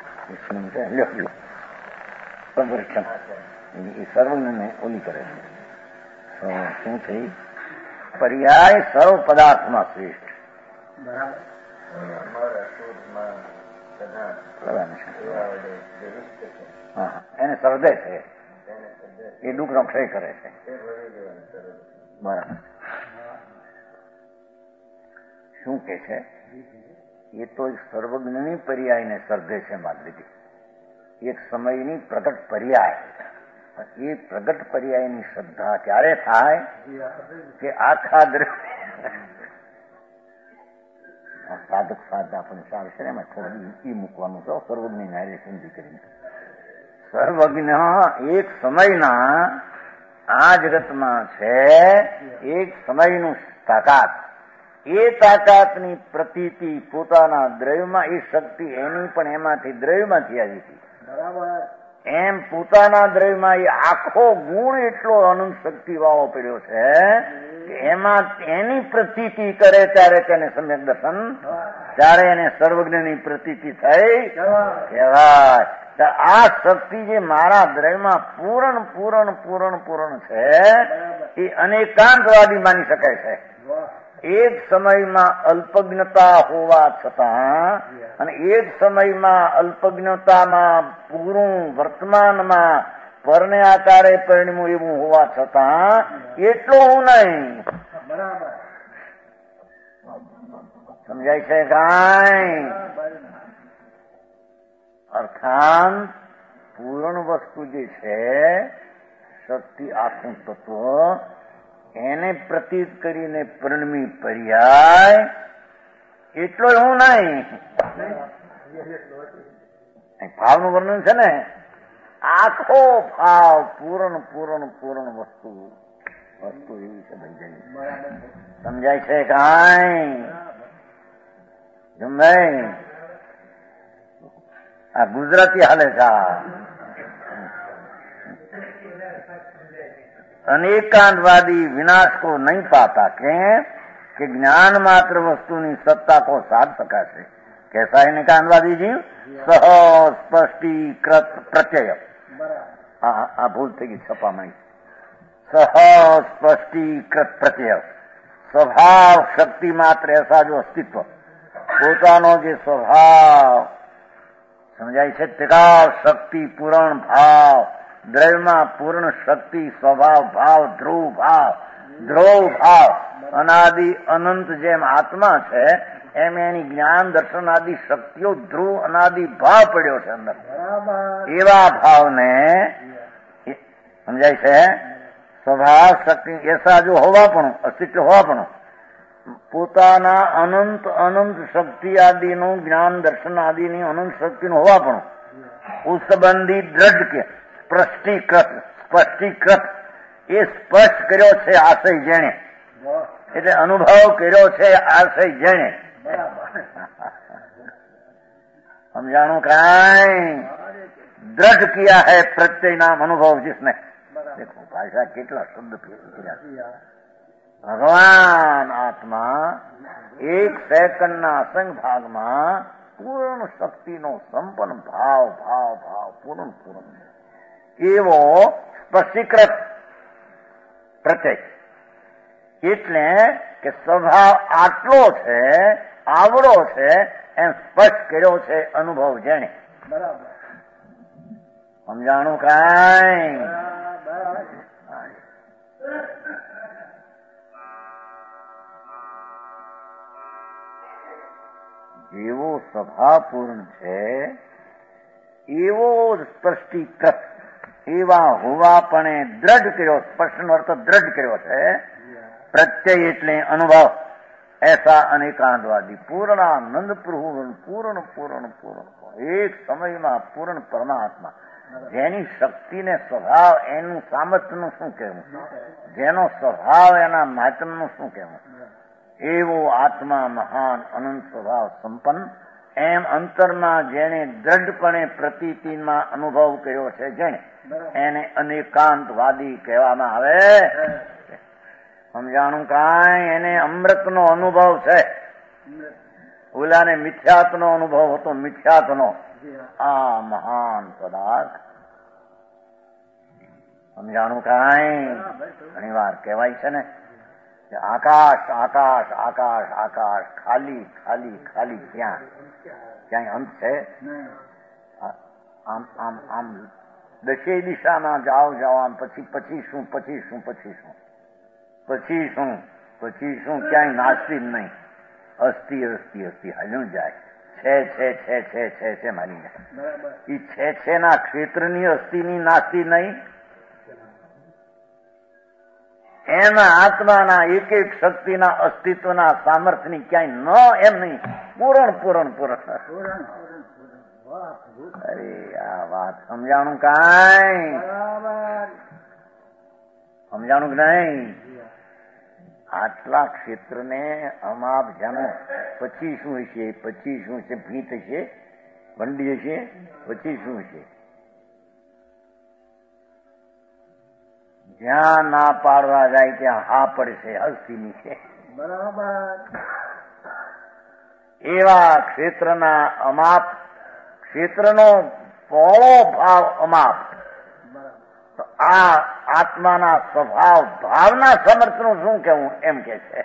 એ સર્વજ્ઞને ઓલી કરે છે. શું છે? પર્યાય સર્વ પદાર્થમાં શ્રેષ્ઠ. એને સર્જે છે, એ દુઃખનો ક્ષય કરે છે. બરાબર. શું કે છે? એ તો સર્વજ્ઞની પર્યાયને સર્જે છે માધ્યથી. એક સમયની પ્રગટ પર્યાય. એ પ્રગટ પર્યાયની શ્રદ્ધા ક્યારે થાય કે આખા સાધક સાધના પણ ચાલશે ને એમાં થોડું ઈ મૂકવાનું છે. સર્વજ્ઞ નાયરે સમજી કરીને સર્વજ્ઞ એક સમયના આ જગતમાં છે, એક સમયનું તાકાત. એ તાકાતની પ્રતીતિ પોતાના દ્રવ્યમાં, એ શક્તિ એની પણ એમાંથી દ્રવ્યમાંથી આવી હતી. એમ પોતાના દ્રવ્યમાં એ આખો ગુણ એટલો અનંત શક્તિ વાળો પડ્યો છે કે એમાં એની પ્રતીતિ કરે ત્યારે તેને સમ્યક દર્શન, ત્યારે એને સર્વજ્ઞની પ્રતીતિ થઈ કહેવાય. આ શક્તિ જે મારા દ્રવ્યમાં પૂરણ પૂરણ પૂરણ પૂરણ છે એ અનેકાંતવાદી માની શકાય છે. એક સમયમાં અલ્પજ્ઞતા હોવા છતાં અને એક સમયમાં અલ્પજ્ઞતામાં પૂરું વર્તમાનમાં પરને આકારે પરિણમ્યું એવું હોવા છતાં એટલું હું નહીં. સમજાય છે કાંઈ? અર્થાંત પૂર્ણ વસ્તુ જે છે શક્તિ આખું તત્વ એને પ્રતીત કરીને પરિણમી પર્યાય એટલો હું નહીં. ભાવનું વર્ણન છે ને, આખો ભાવ પૂર્ણ પૂર્ણ પૂર્ણ વસ્તુ વસ્તુ એવી છે બંધની. સમજાય છે કાંઈ? જમાઈ આ ગુજરાતી હાલે છે. अनेकांतवादी विनाश को नहीं पाता कि ज्ञान मात्र वस्तुनी सत्ता को साध सका है. कैसा है अनेकांतवादी जीव? सहस्पष्टीकृत प्रत्यय. आ भूल थी गई छपा में. सहस्पष्टीकृत प्रत्यय स्वभाव शक्ति मात्र ऐसा जो अस्तित्व પોતાનો જે સ્વભાવ સમજાય છે. ત્રિકાળ શક્તિ પૂર્ણ ભાવ દ્રવ્યમાં પૂર્ણ શક્તિ સ્વભાવ ભાવ ધ્રુવ ભાવ અનાદિ અનંત જેમ આત્મા છે એમ એની જ્ઞાન દર્શન આદિ શક્તિઓ ધ્રુવ અનાદિ ભાવ પડ્યો છે અંદર. એવા ભાવને સમજાય છે. સ્વભાવ શક્તિ એસા જો હોવા પણ અસ્તિત્વ હોવા પણ પોતાના અનંત અનંત શક્તિ આદિનું જ્ઞાન દર્શન આદિની અનંત શક્તિનું હોવા પણ ઉસંબંધી દ્રઢ કે સ્પષ્ટીકૃત એ સ્પષ્ટ કર્યો છે આશય જેણે, એટલે અનુભવ કર્યો છે આશય જેણે. સમજાણું કાંઈ? દ્રઢ કિયા હૈ પ્રત્યય નામ અનુભવ जिसने. देखो भाषा કેટલા શબ્દ કર્યા. ભગવાન આત્મા એક સેકન્ડના અસંગ ભાગમાં પૂર્ણ શક્તિનો સંપન્ન ભાવ ભાવ ભાવ પૂર્ણ પૂર્ણ એવો સ્પષ્ટીકૃત પ્રત્યય. એટલે કે સ્વભાવ આટલો છે, આવડો છે એમ સ્પષ્ટ કર્યો છે અનુભવ જેણે. બરાબર. સમજાણું કાંઈ? જેવો સ્વભાવપૂર્ણ છે એવો જ સ્પષ્ટીકૃત એવા હોવાપણે દ્રઢ કર્યો, સ્પષ્ટનો અર્થ દ્રઢ કર્યો છે. પ્રત્યય એટલે અનુભવ. એસા અનેકાંતવાદી પૂર્ણાનંદ પૂર્ણ પૂર્ણ પૂર્ણ પૂર્ણ એક સમયમાં પૂર્ણ પરમાત્મા, જેની શક્તિને સ્વભાવ એનું સામર્થ્યનું શું કહેવું, જેનો સ્વભાવ એના માધ્યમનું શું કહેવું, એવો આત્મા મહાન અનંત સ્વભાવ સંપન્ન, એમ અંતરમાં જેને દ્રઢપણે પ્રતીતિમાં અનુભવ કર્યો છે, જેને એને અનેકાંતવાદી કહેવામાં આવે. સમજાણું કાંઈ? એને અમૃતનો અનુભવ છે. ઓલાને મિથ્યાત્વનો અનુભવ હતો, મિથ્યાત્વનો. આ મહાન પદાર્થ. સમજાણું કાંઈ? ઘણી વાર કહેવાય છે ને કે આકાશ આકાશ આકાશ આકાશ, ખાલી ખાલી ખાલી. ક્યાંય અંત છે? આમ આમ આમ દશે દિશામાં જાઓ જાઓ, આમ પછી શું પછી શું પછી શું પછી શું પછી શું, ક્યાંય નાસ્તી જ નહીં. અસ્થિ અસ્થિ અસ્થિ હાલ્યું જાય. છે માની જાય. એ છે ના ક્ષેત્રની અસ્થિની નાસ્તી નહીં, એના આત્માના એક એક શક્તિના અસ્તિત્વના સામર્થ્યની ક્યાંય ન, એમ નહીં. પૂરણ પૂરણ પૂરણ. અરે આ વાત સમજાણું કાંઈ? સમજાણું કે નહીં? આટલા ક્ષેત્રને અમાપ જાણો. પછી શું હશે? પછી શું છે? ભીત હશે, વંડી હશે, પછી શું હશે? જ્યાં ના પાડવા જાય ત્યાં હા પડશે, હસ્તીની છે. બરાબર. એવા ક્ષેત્રના અમાપ, ક્ષેત્રનો પોળો ભાવ અમાપ. તો આ આત્માના સ્વભાવ ભાવના સમર્થનું શું કેવું, એમ કે છે.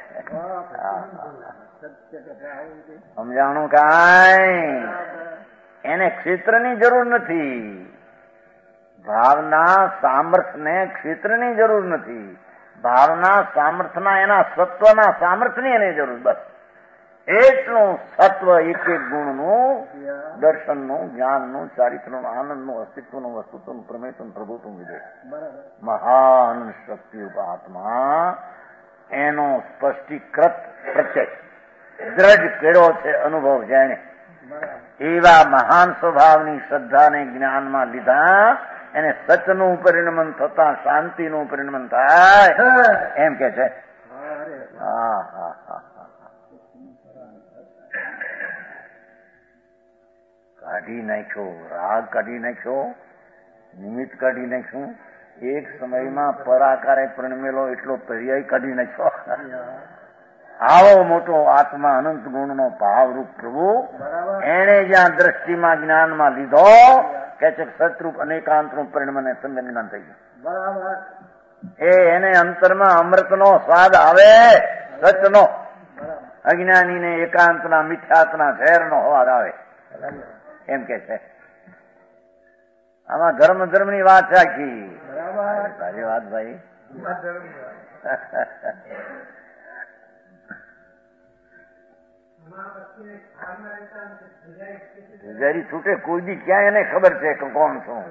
સમજાણું કાંઈ? એને ક્ષેત્રની જરૂર નથી. ભાવના સામર્થ્યને ક્ષેત્રની જરૂર નથી. ભાવના સામર્થ્યના, એના સત્વના સામર્થ્યની એને જરૂર. બસ એટલું સત્વ, એક એક ગુણનું, દર્શનનું, જ્ઞાનનું, ચારિત્રનું, આનંદનું, અસ્તિત્વનું, વસ્તુત્વનું, પ્રમેયનું, પ્રભુત્વનું વિદેશ. મહાન શક્તિ આત્મા એનો સ્પષ્ટીકૃત પ્રત્યય દ્રઢ કર્યો છે અનુભવ જેણે. એવા મહાન સ્વભાવની શ્રદ્ધાને જ્ઞાનમાં લીધા એને સચનું પરિણમન થતા શાંતિનું પરિણમન થાય, એમ કે છે. હા હા હા. કાઢી નાખ્યો રાગ, કાઢી નાખ્યો નિમિત્ત, કાઢી નાખ્યું. એક સમયમાં પરાકારે પરિણમેલો એટલો પર્યાય કાઢી નાખ્યો. આવો મોટો આત્મા અનંત ગુણનો ભાવરૂપ પ્રભુ એને જ્યાં દ્રષ્ટિમાં જ્ઞાનમાં લીધો, કે છે સતરૂપ અનેકાંતનું પરિણમને સંગન જ્ઞાન થઈ ગયું. એને અંતરમાં અમૃતનો સ્વાદ આવે, સચનો. અજ્ઞાનીને એકાંતના મિથ્યાત્વના ઝેરનો સ્વાદ આવે, એમ કે છે. આમાં ધર્મ ધર્મની વાત છે આખી. સારી વાત ભાઈ. જરી છૂટે કોઈ દી ક્યાં એને ખબર છે કે કોણ છું.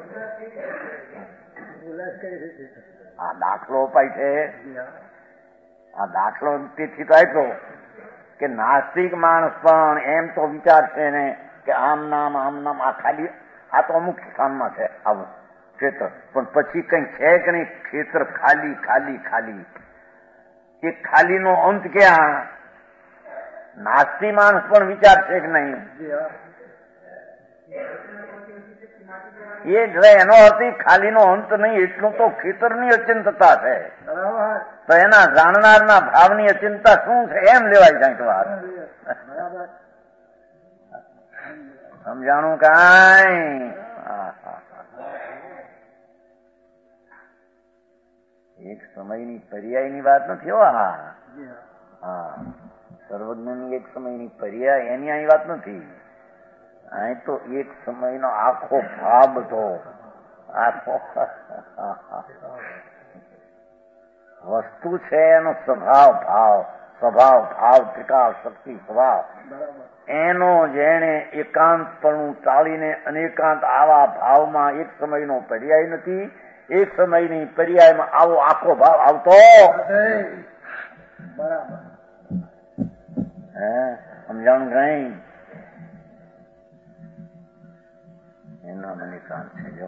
આ દાખલો અપાય છે. આ દાખલો તેથી તો આપ્યો કે નાસ્તિક માણસ પણ એમ તો વિચારશે ને કે આમ નામ આ ખાલી, આ તો અમુક સ્થાનમાં છે આવું ક્ષેત્ર, પણ પછી કઈ છે કે નહીં, ક્ષેત્ર ખાલી ખાલી ખાલી. એ ખાલીનો અંત ક્યાં? નાસ્તી માણસ પણ વિચારશે કે નહીં. એ જ એનો અર્થ ખાલીનો અંત નહીં, એટલું તો ક્ષેત્રની અચિંતતા છે. તો એના જાણનારના ભાવની અચિંતા શું છે એમ લેવાય જાય વાત. સમજાણું કાંઈ? એક સમયની પર્યાયની વાત નથી હો. હા, સર્વજ્ઞની એક સમયની પર્યાય એની અહીં વાત નથી. અહીં તો એક સમયનો આખો ભાવ બધો વસ્તુ છે એનો સ્વભાવ ભાવ ત્રિકાળ શક્તિ સ્વભાવ એનો જેણે એકાંતપણું ટાળીને અનેકાંત આવા ભાવમાં એક સમયનો પર્યાય નથી, એક સમયની પર્યાયમાં આવો આખો ભાવ આવતો સમજાણું કઈ એના મને કામ છે. જો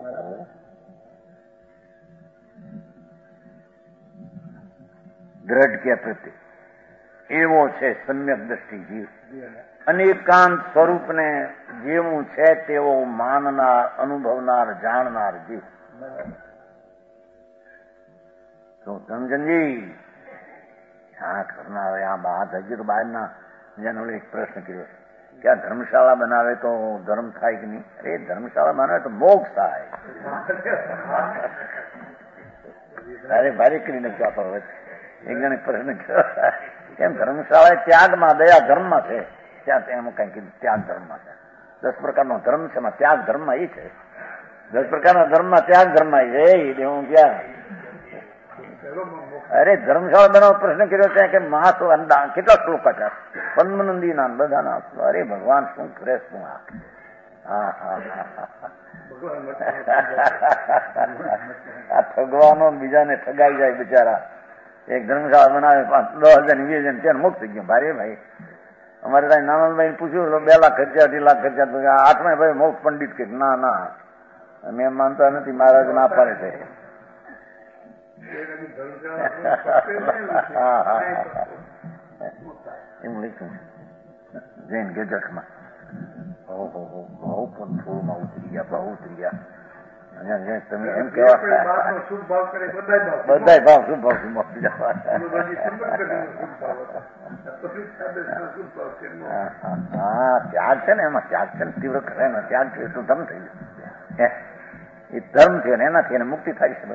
દ્રઢ કે પ્રતિ એવો છે સમ્યક દ્રષ્ટિ જીવ, અનેકાંત સ્વરૂપને જેવું છે તેવો માનનાર, અનુભવનાર, જાણનાર જીવ. શું સમજણજી? હા કરનાર આ બાદ હજી તો બહારના જેનો એક પ્રશ્ન કર્યો કે આ ધર્મશાળા બનાવે તો ધર્મ થાય કે નહીં? અરે ધર્મશાળા બનાવે તો મોક્ષ થાય. અરે ભારે કરીને ક્યાં પર એક જણે પ્રશ્ન કર્યો કેમ ધર્મશાળા ત્યાગમાં દયા ધર્મમાં છે, ત્યાં એમ કઈ કીધું ત્યાગ ધર્મમાં છે. 10 પ્રકારનો ધર્મ છે એમાં ત્યાગ ધર્મમાં એ છે. 10 પ્રકારના ધર્મમાં ત્યાગ ધર્મમાં છે. હું ક્યાં અરે ધર્મશાળા બનાવવાનો પ્રશ્ન કર્યો ત્યાં કે મહાતો કેટલા શ્લોક હતા પદ્મનંદી ના બધાના. અરે ભગવાન શું કરે શું આ ઠગવાનો બીજાને ઠગાઈ જાય બિચારા. એક ધર્મશાળા બનાવે 10,000 20,000 ત્યાં મુક્ત થઈ ગયું. ભારે ભાઈ અમારે ત્યાં નાનંદભાઈ પૂછ્યું 2 લાખ ખર્ચા 2 લાખ ખર્ચા. 8મા ભાઈ મોક્ષ પંડિત કે ના અમે માનતા નથી, મહારાજ ના પાડે છે. એમ લખ્યું જૈન ગેજેટમાં. બહુ પણ થોડુંમાં ઉતરી ગયા. તમે એમ કેવા બધા ભાવ શુભ ભાવ ત્યાગ છે ને એમાં ત્યાગ છે ને તીવ્ર કરે ને ત્યાગ છે એટલું ધર્મ થઈ ગયું. એ ધર્મ છે ને એનાથી એને મુક્તિ થાય છે.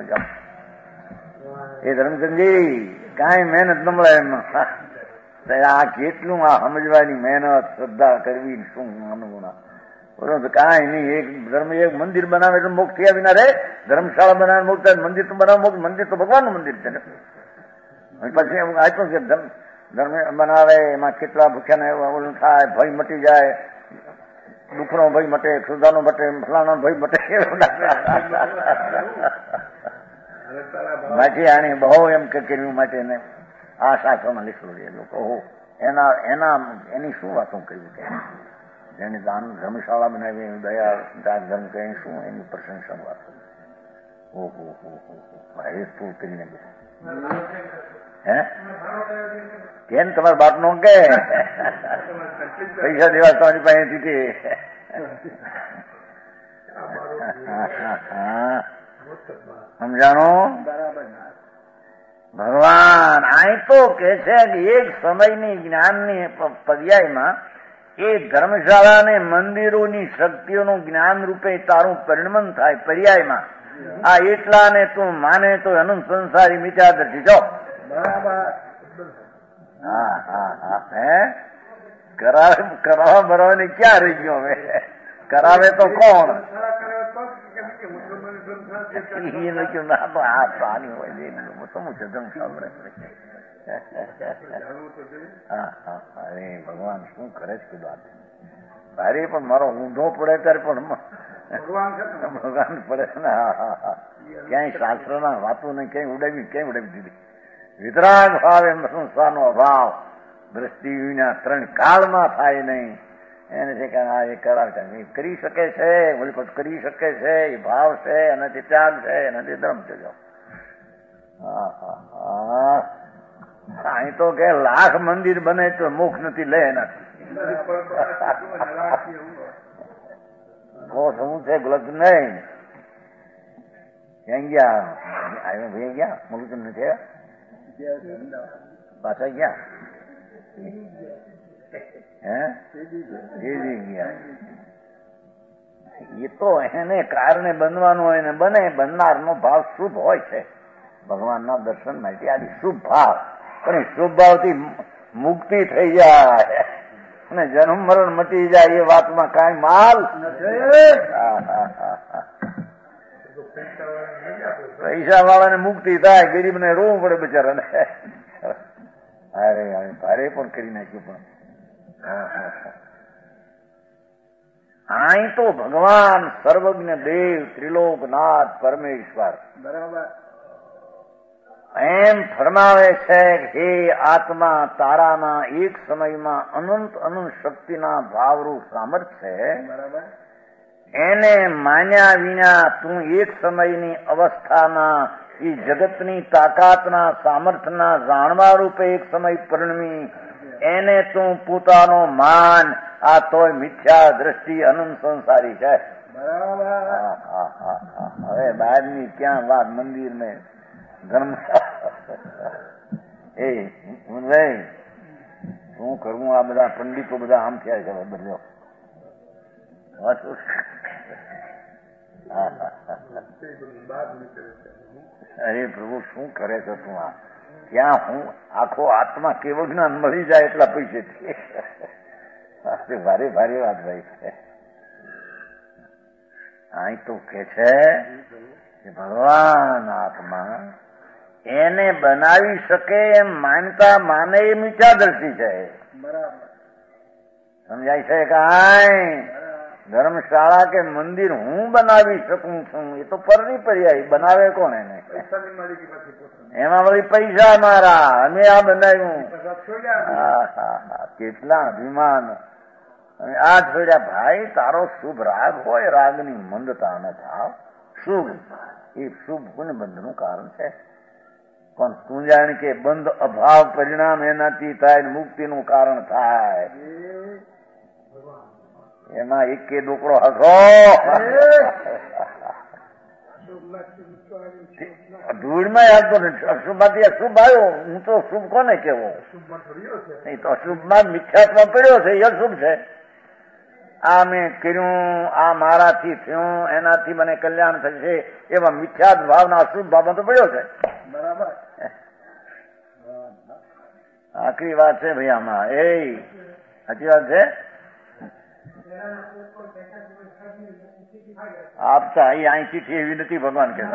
એ ધર્મચંદજી કાંઈ મહેનત ન મળે એમાં. આ કેટલું આ સમજવાની મહેનત શ્રદ્ધા કરવી શું અનુગુણા કાંઈ નહીં. એક ધર્મ એક મંદિર બનાવે તો મોક્ષ થયા વિના રે. ધર્મશાળા બનાવે મોક્ષ થાય, મંદિર તો બનાવે મોક્ષ. મંદિર તો ભગવાનનું મંદિર છે ને. પછી આપ્યું કે ધર્મ બનાવે એમાં કેટલા ભૂખ્યાને ઓલું થાય, ભય મટી જાય, દુઃખનો ભય મટે, ક્ષુધાનો મટે, ફલાનો ભય મટે. બાકી આને બહુ એમ કર્યું માટે આ શાસ્ત્રમાં લીખેલું છે. લોકો એની શું વાતો કર્યું કે જેને દાન ધર્મશાળા બનાવી દયા દાન ધર્મ કહે શું એની પ્રશંસા વાતો. ઓહો ભાઈ શું કરીને હે કેમ તમારા બાપ નો કે પૈસા દેવા તમારી પાસેથી કે સમજાણો? ભગવાન અહીં તો કે છે કે એક સમયની જ્ઞાનની પર્યાયમાં એ ધર્મશાળા ને મંદિરોની શક્તિઓનું જ્ઞાન રૂપે તારું પરિણમન થાય પર્યાયમાં. આ એટલા ને તું માને તો અનંત સંસારી મિથ્યાદર્શી છો. હે કરાવવા બરાવને ક્યાં રહી ગયો હવે? કરાવે તો કોણ? અરે ભગવાન શું કરે છે ભારે પણ મારો ઊંધો પડે ત્યારે પણ ભગવાન પડે ને. ક્યાંય શાસ્ત્રના વાતો ને ક્યાંય ઉડાવી દીધી. વિતરાગ ભાવ એમ સંસ્થાનો અભાવ દ્રષ્ટિ વિના 3 કાળમાં થાય નહીં. એને છે કે આ એ કરી શકે છે, ઓલી પણ કરી શકે છે. એ ભાવ છે, એનાથી ત્યાગ છે, એનાથી ધર્મ છે. અહીં તો કે લાખ મંદિર બને તો મોક્ષ નથી લે એનાથી. શું છે ગલત નહીં. ક્યાં ગયા? ભાઈ ગયા મુલક નથી પાછા ગયા એ તો એને કારણે બનવાનું હોય ને બને. બનનારનો ભાવ શુભ હોય છે. ભગવાનના દર્શન માટે આ શુભ ભાવ. પણ એ શુભ ભાવથી મુક્તિ થઈ જાય અને જન્મ મરણ મટી જાય એ વાતમાં કાંઈ માલ નથી. પૈસા વાળાને મુક્તિ થાય, ગરીબને રોવું પડે બિચારાને. અરે ભારે પણ કરી નાખ્યું. પણ અહીં તો ભગવાન સર્વજ્ઞ દેવ ત્રિલોકનાથ પરમેશ્વર બરાબર એમ ફરમાવે છે કે હે આત્મા, તારામાં એક સમયમાં અનંત અનંત શક્તિના ભાવરૂપ સામર્થ્ય છે. બરાબર એને માન્યા વિના તું એક સમયની અવસ્થામાં એ જગતની તાકાતના સામર્થ્યના જાણવા રૂપે એક સમય પરિણમી. એને તું પોતાનો માન, આ તોય મિથ્યા દ્રષ્ટિ અનંત સંસારી છે. બરાબર હવે બહારની ક્યાં વાત, મંદિર ને ધર્મ એ શું કરવું? આ બધા પંડિતો બધા આમ થયા છે બદલ્યો. અરે પ્રભુ શું કરે છે તું? આ ત્યાં હું આખો આત્મા કેવો જ્ઞાન મળી જાય એટલા પૈસે ભારે ભારે વાત ભાઈ છે. અહીં તો કે છે કે ભગવાન આત્મા એને બનાવી શકે એમ માનતા માને એ મિથ્યાદર્શિ છે. બરાબર સમજાય છે કે ધર્મશાળા કે મંદિર હું બનાવી શકું છું એ તો પરની પર્યાય. બનાવે કોણ એને? પૈસાની માલિકી પાછી પોતાની. એમાં વળી પૈસા મારા, અમે આ બનાવ્યું. પાછા છોડ્યા. કેટલા અભિમાન. આ છોડ્યા ભાઈ. તારો શુભ રાગ હોય, રાગની મંદતા ન થાવ. શુભ એ શુભ પુણ્ય બંધનું કારણ છે. પણ તું જાણ કે બંધ અભાવ પરિણામ એનાથી થાય, મુક્તિનું કારણ થાય. એમાં એક ડોકરો હસો ધૂળમાં આવતો નથી. અશુભમાંથી અશુભ આવ્યો. હું તો શુભ કોને કેવો? નહીં તો અશુભમાં મિથ્યાત્મા પડ્યો છે, એ અશુભ છે. આ મેં કર્યું, આ મારાથી થયું, એનાથી મને કલ્યાણ થશે, એવા મિથ્યાત ભાવના અશુભ ભાવમાં તો પડ્યો છે. બરાબર આખરી વાત છે ભાઈ આમાં. એ સાચી વાત છે. આપતા એ અહીં ચીઠી એવી નથી ભગવાન કે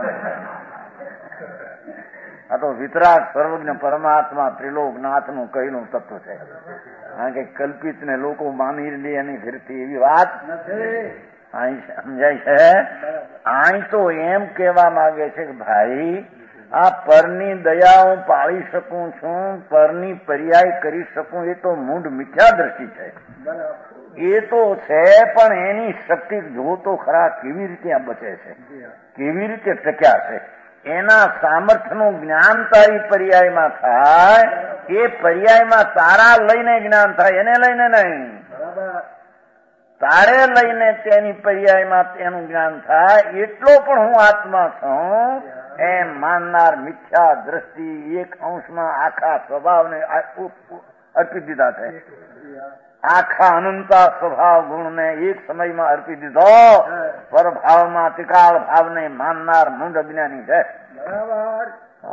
આ તો વિતરાગ સર્વજ્ઞ પરમાત્મા ત્રિલોકનાથનું કહીનું તત્વ છે. કારણ કે કલ્પિત ને લોકો માની લે એની ફેરથી એવી વાત અહીં સમજાય છે. અહીં તો એમ કહેવા માંગે છે કે ભાઈ આ પરની દયા હું પાળી શકું છું, પરની પર્યાય કરી શકું, એ તો મૂંઢ મિથ્યા દ્રષ્ટિ છે. એ તો છે, પણ એની શક્તિ જો તો ખરા કેવી રીતે આ બચે છે, કેવી રીતે ટક્યા છે. એના સામર્થ્યનું જ્ઞાન તારી પર્યાયમાં થાય, એ પર્યાયમાં તારા લઈને જ્ઞાન થાય, એને લઈને નહીં. તારે લઈને તેની પર્યાયમાં તેનું જ્ઞાન થાય. એટલો પણ હું આત્મા છું એમ માનનાર મિથ્યા દ્રષ્ટિ એક અંશમાં આખા સ્વભાવને અર્પી દીધા છે. આખા અનંતા સ્વભાવ ગુણને એક સમયમાં અર્પી દીધો. પરભાવમાં ત્રિકાળ ભાવને માનનાર મૂંઢ અજ્ઞાની છે. બરાબર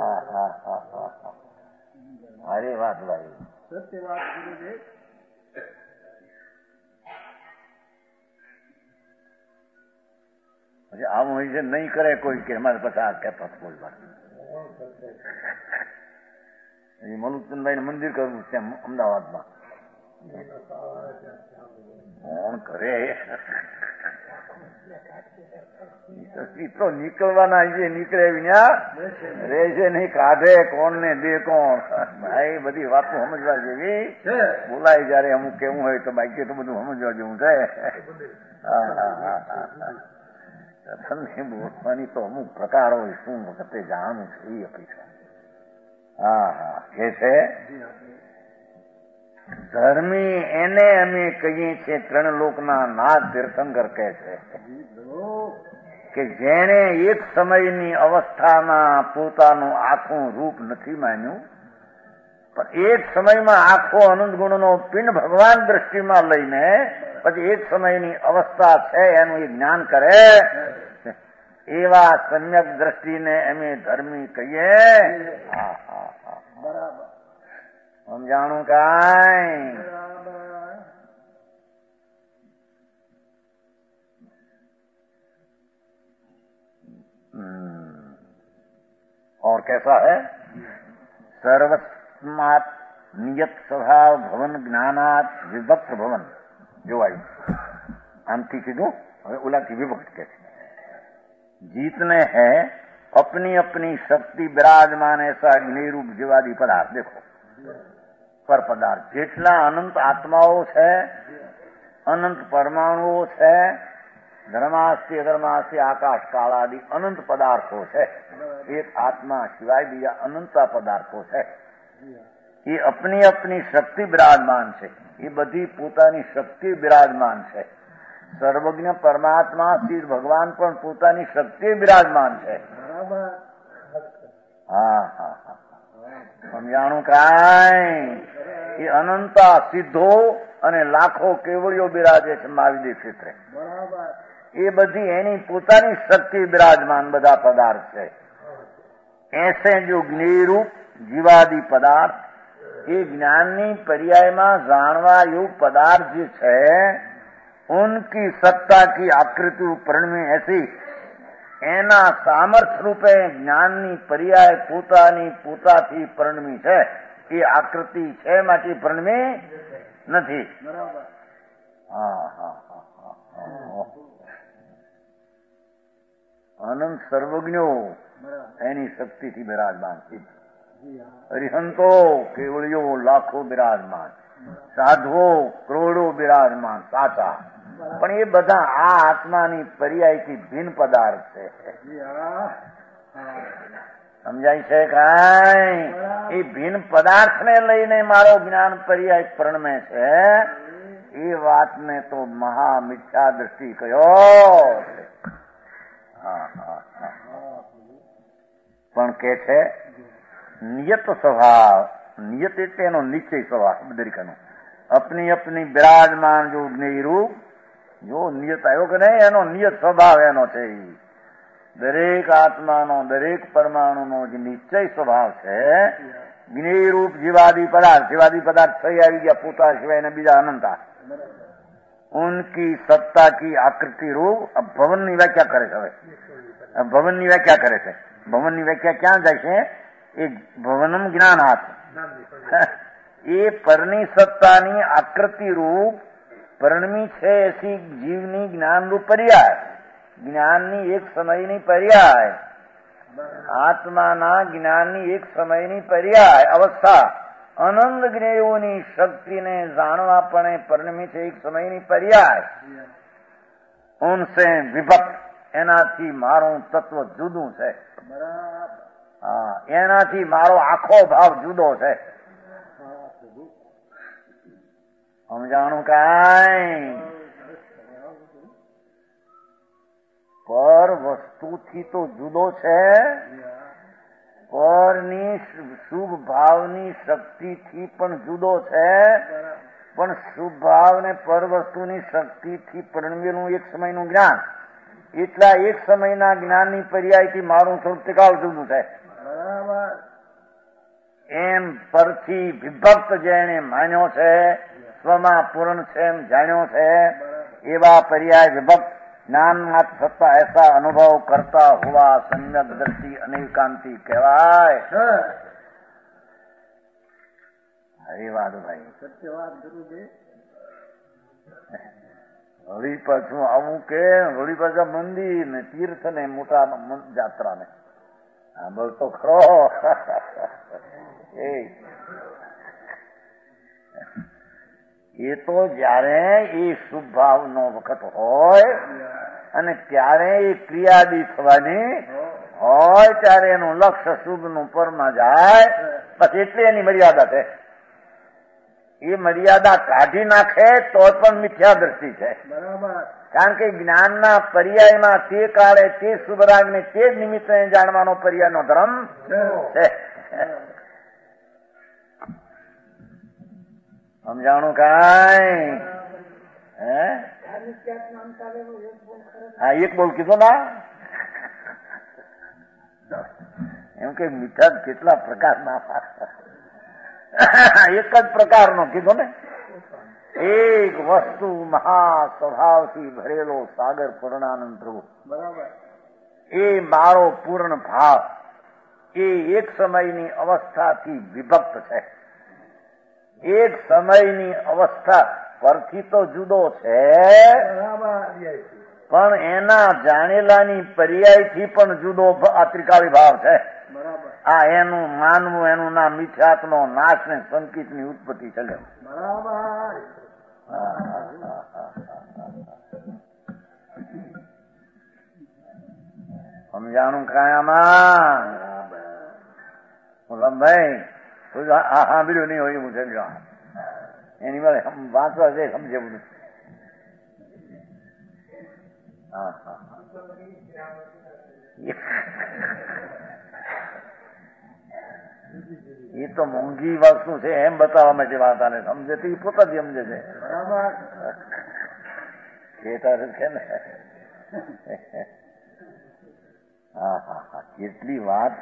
અરે વાત ભાઈ, સત્ય વાત ગુરુદેવ. પછી આવું હોય છે નહીં કરે કોઈ કે અમારે પછી આ કહેતો કોઈ વાત મનુચંદભાઈ ને મંદિર કરવું છે અમદાવાદમાં. કોણ કરે? તો નીકળવાના છે, નીકળે વિના રહેશે નહીં. કાઢે કોણ ને દે કોણ? ભાઈ બધી વાતો સમજવા જેવી. બોલાય જયારે અમુક કેવું હોય તો બાકી તો બધું સમજવા જેવું છે. તમને બોલવાની તો અમુક પ્રકાર હોય, શું વખતે જાણવું છે એ અપેક્ષા. કે છે ધર્મી એને અમે કહીએ છીએ ત્રણ લોકના નાથ તીર્થંકર કહે છે કે જેણે એક સમયની અવસ્થામાં પોતાનું આખું રૂપ નથી માન્યું, પણ એક સમયમાં આખો અનંત ગુણનો પિંડ ભગવાન દ્રષ્ટિમાં લઈને પછી એક સમયની અવસ્થા છે એનું એ જ્ઞાન કરે, એવા સમ્યક દ્રષ્ટિને અમે ધર્મી કહીએ. બરાબર સમજાણું કાંઈ? कैसा है? सर्वस्मात् नियत स्वभाव भवन ज्ञानात विभक्त भवन जो આવ્યું આમથી કીધું, હવે ઓલાથી વિભક્ત કે છે. जीतने हैं अपनी अपनी शक्ति विराजमान ऐसा अग्निरूप जीवादि पदार्थ. देखो पर पदार्थ જેટલા અનંત આત્માઓ છે, અનંત પરમાણુઓ છે, ધર્માસ્તિ અધર્માસ્તિ આકાશ કાળાદિ અનંત પદાર્થો છે. એક આત્મા સિવાય બીજા અનંત પદાર્થો છે. એ अपनी अपनी શક્તિ બિરાજમાન છે. એ બધી પોતાની શક્તિ બિરાજમાન છે. સર્વજ્ઞ પરમાત્મા શ્રી ભગવાન પણ પોતાની શક્તિ બિરાજમાન છે. હા હા હા સમજાણું કાંઈ? એ અનંતા સિદ્ધો અને લાખો કેવળીઓ બિરાજે છે મહાવિદ્ય ક્ષેત્રે. એ બધી એની પોતાની શક્તિ બિરાજમાન બધા પદાર્થ છે. ऐसे जो ज्ञेयरूप जीवादि पदार्थ એ જ્ઞાનની પર્યાયમાં જાણવા એવું પદાર્થ જે છે, उनकी सत्ता की आकृति परिणमी ऐसी એના સામર્થ્ય રૂપે જ્ઞાનની પર્યાય પોતાની પોતાથી પરિણમી છે. એ આકૃતિ છે માંથી પરિણમી નથી. હા હા હા અનંત સર્વજ્ઞો એની શક્તિથી બિરાજમાન છે. અરિહંતો કેવળીઓ લાખો બિરાજમાન, સાધુઓ કરોડો બિરાજમાન સાચા, પણ એ બધા આ આત્માની પર્યાયથી ભિન્ન પદાર્થ છે. સમજાય છે કાંઈ? એ ભિન્ન પદાર્થને લઈને મારો જ્ઞાન પર્યાય પ્રણમે છે. એ વાતને તો મહા મિથ્યા દ્રષ્ટિ કયો. પણ કે છે નિયત સ્વભાવ. નિયત એટલે એનો નિશ્ચય સ્વભાવ દરેકનો. અપની અપની બિરાજમાન જો જ્ઞેયરૂપ જો નિયત આવ્યો કે નહીં, એનો નિયત સ્વભાવ એનો છે. દરેક આત્માનો દરેક પરમાણુનો જે નિશ્ચય સ્વભાવ છે, જ્ઞેયરૂપ જીવાદી પદાર્થ. જીવાદી પદાર્થ થઈ આવી ગયા પોતા સિવાય ને બીજા અનંતા. ઉનકી સત્તા કી આકૃતિ રૂપ. ભવનની વ્યાખ્યા કરે છે. હવે ભવનની વ્યાખ્યા કરે છે. ભવનની વ્યાખ્યા ક્યાં જાય છે? એ ભવનમ જ્ઞાનાત. એ પરની સત્તાની આકૃતિ રૂપ પરિણમી છે એસી જીવની જ્ઞાન રૂપ પર્યાય. જ્ઞાનની એક સમયની પર્યાય, આત્માના જ્ઞાનની એક સમયની પર્યાય અવસ્થા અનંત જ્ઞેયોની શક્તિને જાણવાપણે પરિણમી છે. એક સમયની પર્યાય ઉનસે વિભક્ત. એનાથી મારું તત્વ જુદું છે. હા, એનાથી મારો આખો ભાવ જુદો છે. સમજાણું કાંઈ? પર વસ્તુથી તો જુદો છે. પરની શુભ ભાવની શક્તિથી પણ જુદો છે. પણ શુભ ભાવ ને પર વસ્તુની શક્તિથી પરિણમેલું એક સમયનું જ્ઞાન, એટલા એક સમયના જ્ઞાનની પર્યાયથી મારું સ્વરૂપ ટીકાવ જુદું છે. એમ પરથી વિભક્ત જેને માન્યો છે, સ્વમાં પૂર્ણ છે એમ જાણ્યો છે, એવા પર્યાય વિભક્ત જ્ઞાન માત્ર સત્તા ऐसा અનુભવ કરતા હોવા સમ્યક દ્રષ્ટિ અનેકાંતિ કહેવાય. હરી વાત ભાઈ, સત્ય વાત ગુરુજી. વળી પાછું આવું કે વળી પાછા મંદિર ને તીર્થ ને મોટા જાત્રા ને બોલતો ખરો. એ તો જયારે એ શુભ ભાવનો વખત હોય અને ત્યારે એ ક્રિયાદી થવાની હોય ત્યારે એનું લક્ષ્ય શુભનું પરમાં જાય. બસ એટલી એની મર્યાદા છે. એ મર્યાદા કાઢી નાખે તો પણ મિથ્યા દ્રષ્ટિ છે. કારણ કે જ્ઞાનના પર્યાયમાં તે કાળે તે શુભરાગને તે જ નિમિત્તે જાણવાનો પર્યાયનો ધર્મ છે. સમજાણું કાંઈ? હા, એક બોલ કીધો ના. એમ કે મીઠા કેટલા પ્રકારના? એક જ પ્રકારનો કીધો ને. એક વસ્તુ મહા સ્વભાવથી ભરેલો સાગર પૂર્ણાનંદ પ્રભુ. એ મારો પૂર્ણ ભાવ એ એક સમયની અવસ્થાથી વિભક્ત છે. એક સમયની અવસ્થા પરથી તો જુદો છે, પણ એના જાણેલાની પર્યાયથી પણ જુદો આ ત્રિકાળી ભાવ છે. આ એનું માનવું, એનું નામ મિથ્યાત્મનો નાશ ને સંકિતની ઉત્પત્તિ છે. સમજાણું કાયામાં ભાઈ આ સાંભળ્યું નહીં હોય હું સમજો એની મારે વાંચવા છે સમજે બધું. એ તો મોંઘી વસ્તુ છે એમ બતાવવા માટે વાર્તાને સમજે તો એ પોતાથી સમજે છે. એ તારે છે ને. હા હા હા, કેટલી વાત.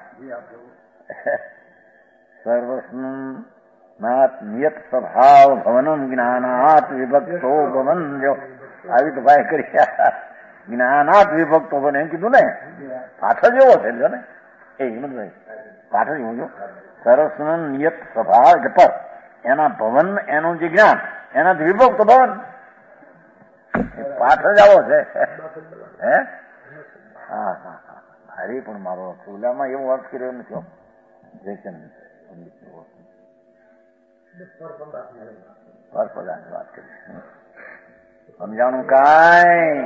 સર્વસ્નું નાત નિયત સ્વભાવ ભવનમ જ્ઞાનાત વિભક્તો ભવન. જો આવી તો ભાઈ કરી જ્ઞાનાત વિભક્તો ભવન એમ કીધું ને, પાઠ જ એવો છે ને. એ હિંમતભાઈ પાઠ જ એવું જો સર્વસ્નું નિયત સ્વભાવ પર એના ભવન, એનું જે જ્ઞાન એનાથી વિભક્ત ભવન. પાઠ જ આવો છે. હે હા હા હા, અરે પણ મારો ચૂલામાં એવો અર્થ કર્યો નથી. વાત કરી સમજાણું કાંઈ.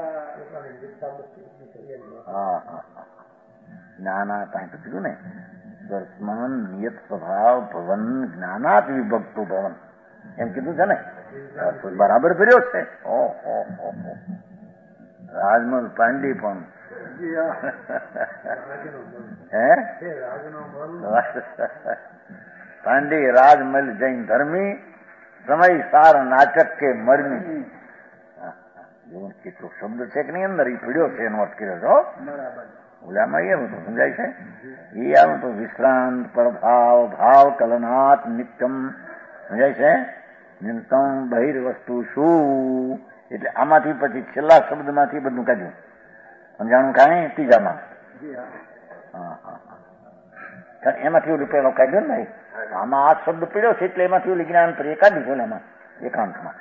હા હા જ્ઞાના કાંઈ તો કીધું ને, દર્શમાન નિયત સ્વભાવ ભવન જ્ઞાનાત વિભક્તો ભવન એમ કીધું છે ને. બરાબર કર્યો છે. ઓહો રાજમલ પાંડી પણ હે પાંડી રાજમલ જૈન ધર્મી સમય સાર નાચક કે મરમી. કેટલો શબ્દ છે કે નહીં અંદર એ પીડ્યો છે એનો અર્થ કર્યો છો. ઓલામાં એ તો સમજાય છે. એ આવું તો વિશ્રાંત પ્રભાવ ભાવ કલનાત નિત્યમ સમજાય છે. નિત્યમ બહિર વસ્તુ શું એટલે આમાંથી પછી છેલ્લા શબ્દમાંથી બધું કાઢ્યું. સમજાણું કાંઈ ત્રીજામાં. હા હા, એમાંથી ઓલું પેલો કાઢ્યો ને. આમાં આ શબ્દ પીડ્યો છે એટલે એમાંથી ઓલી જ્ઞાન પર એ કાઢી છે એમાં એકાંતમાં.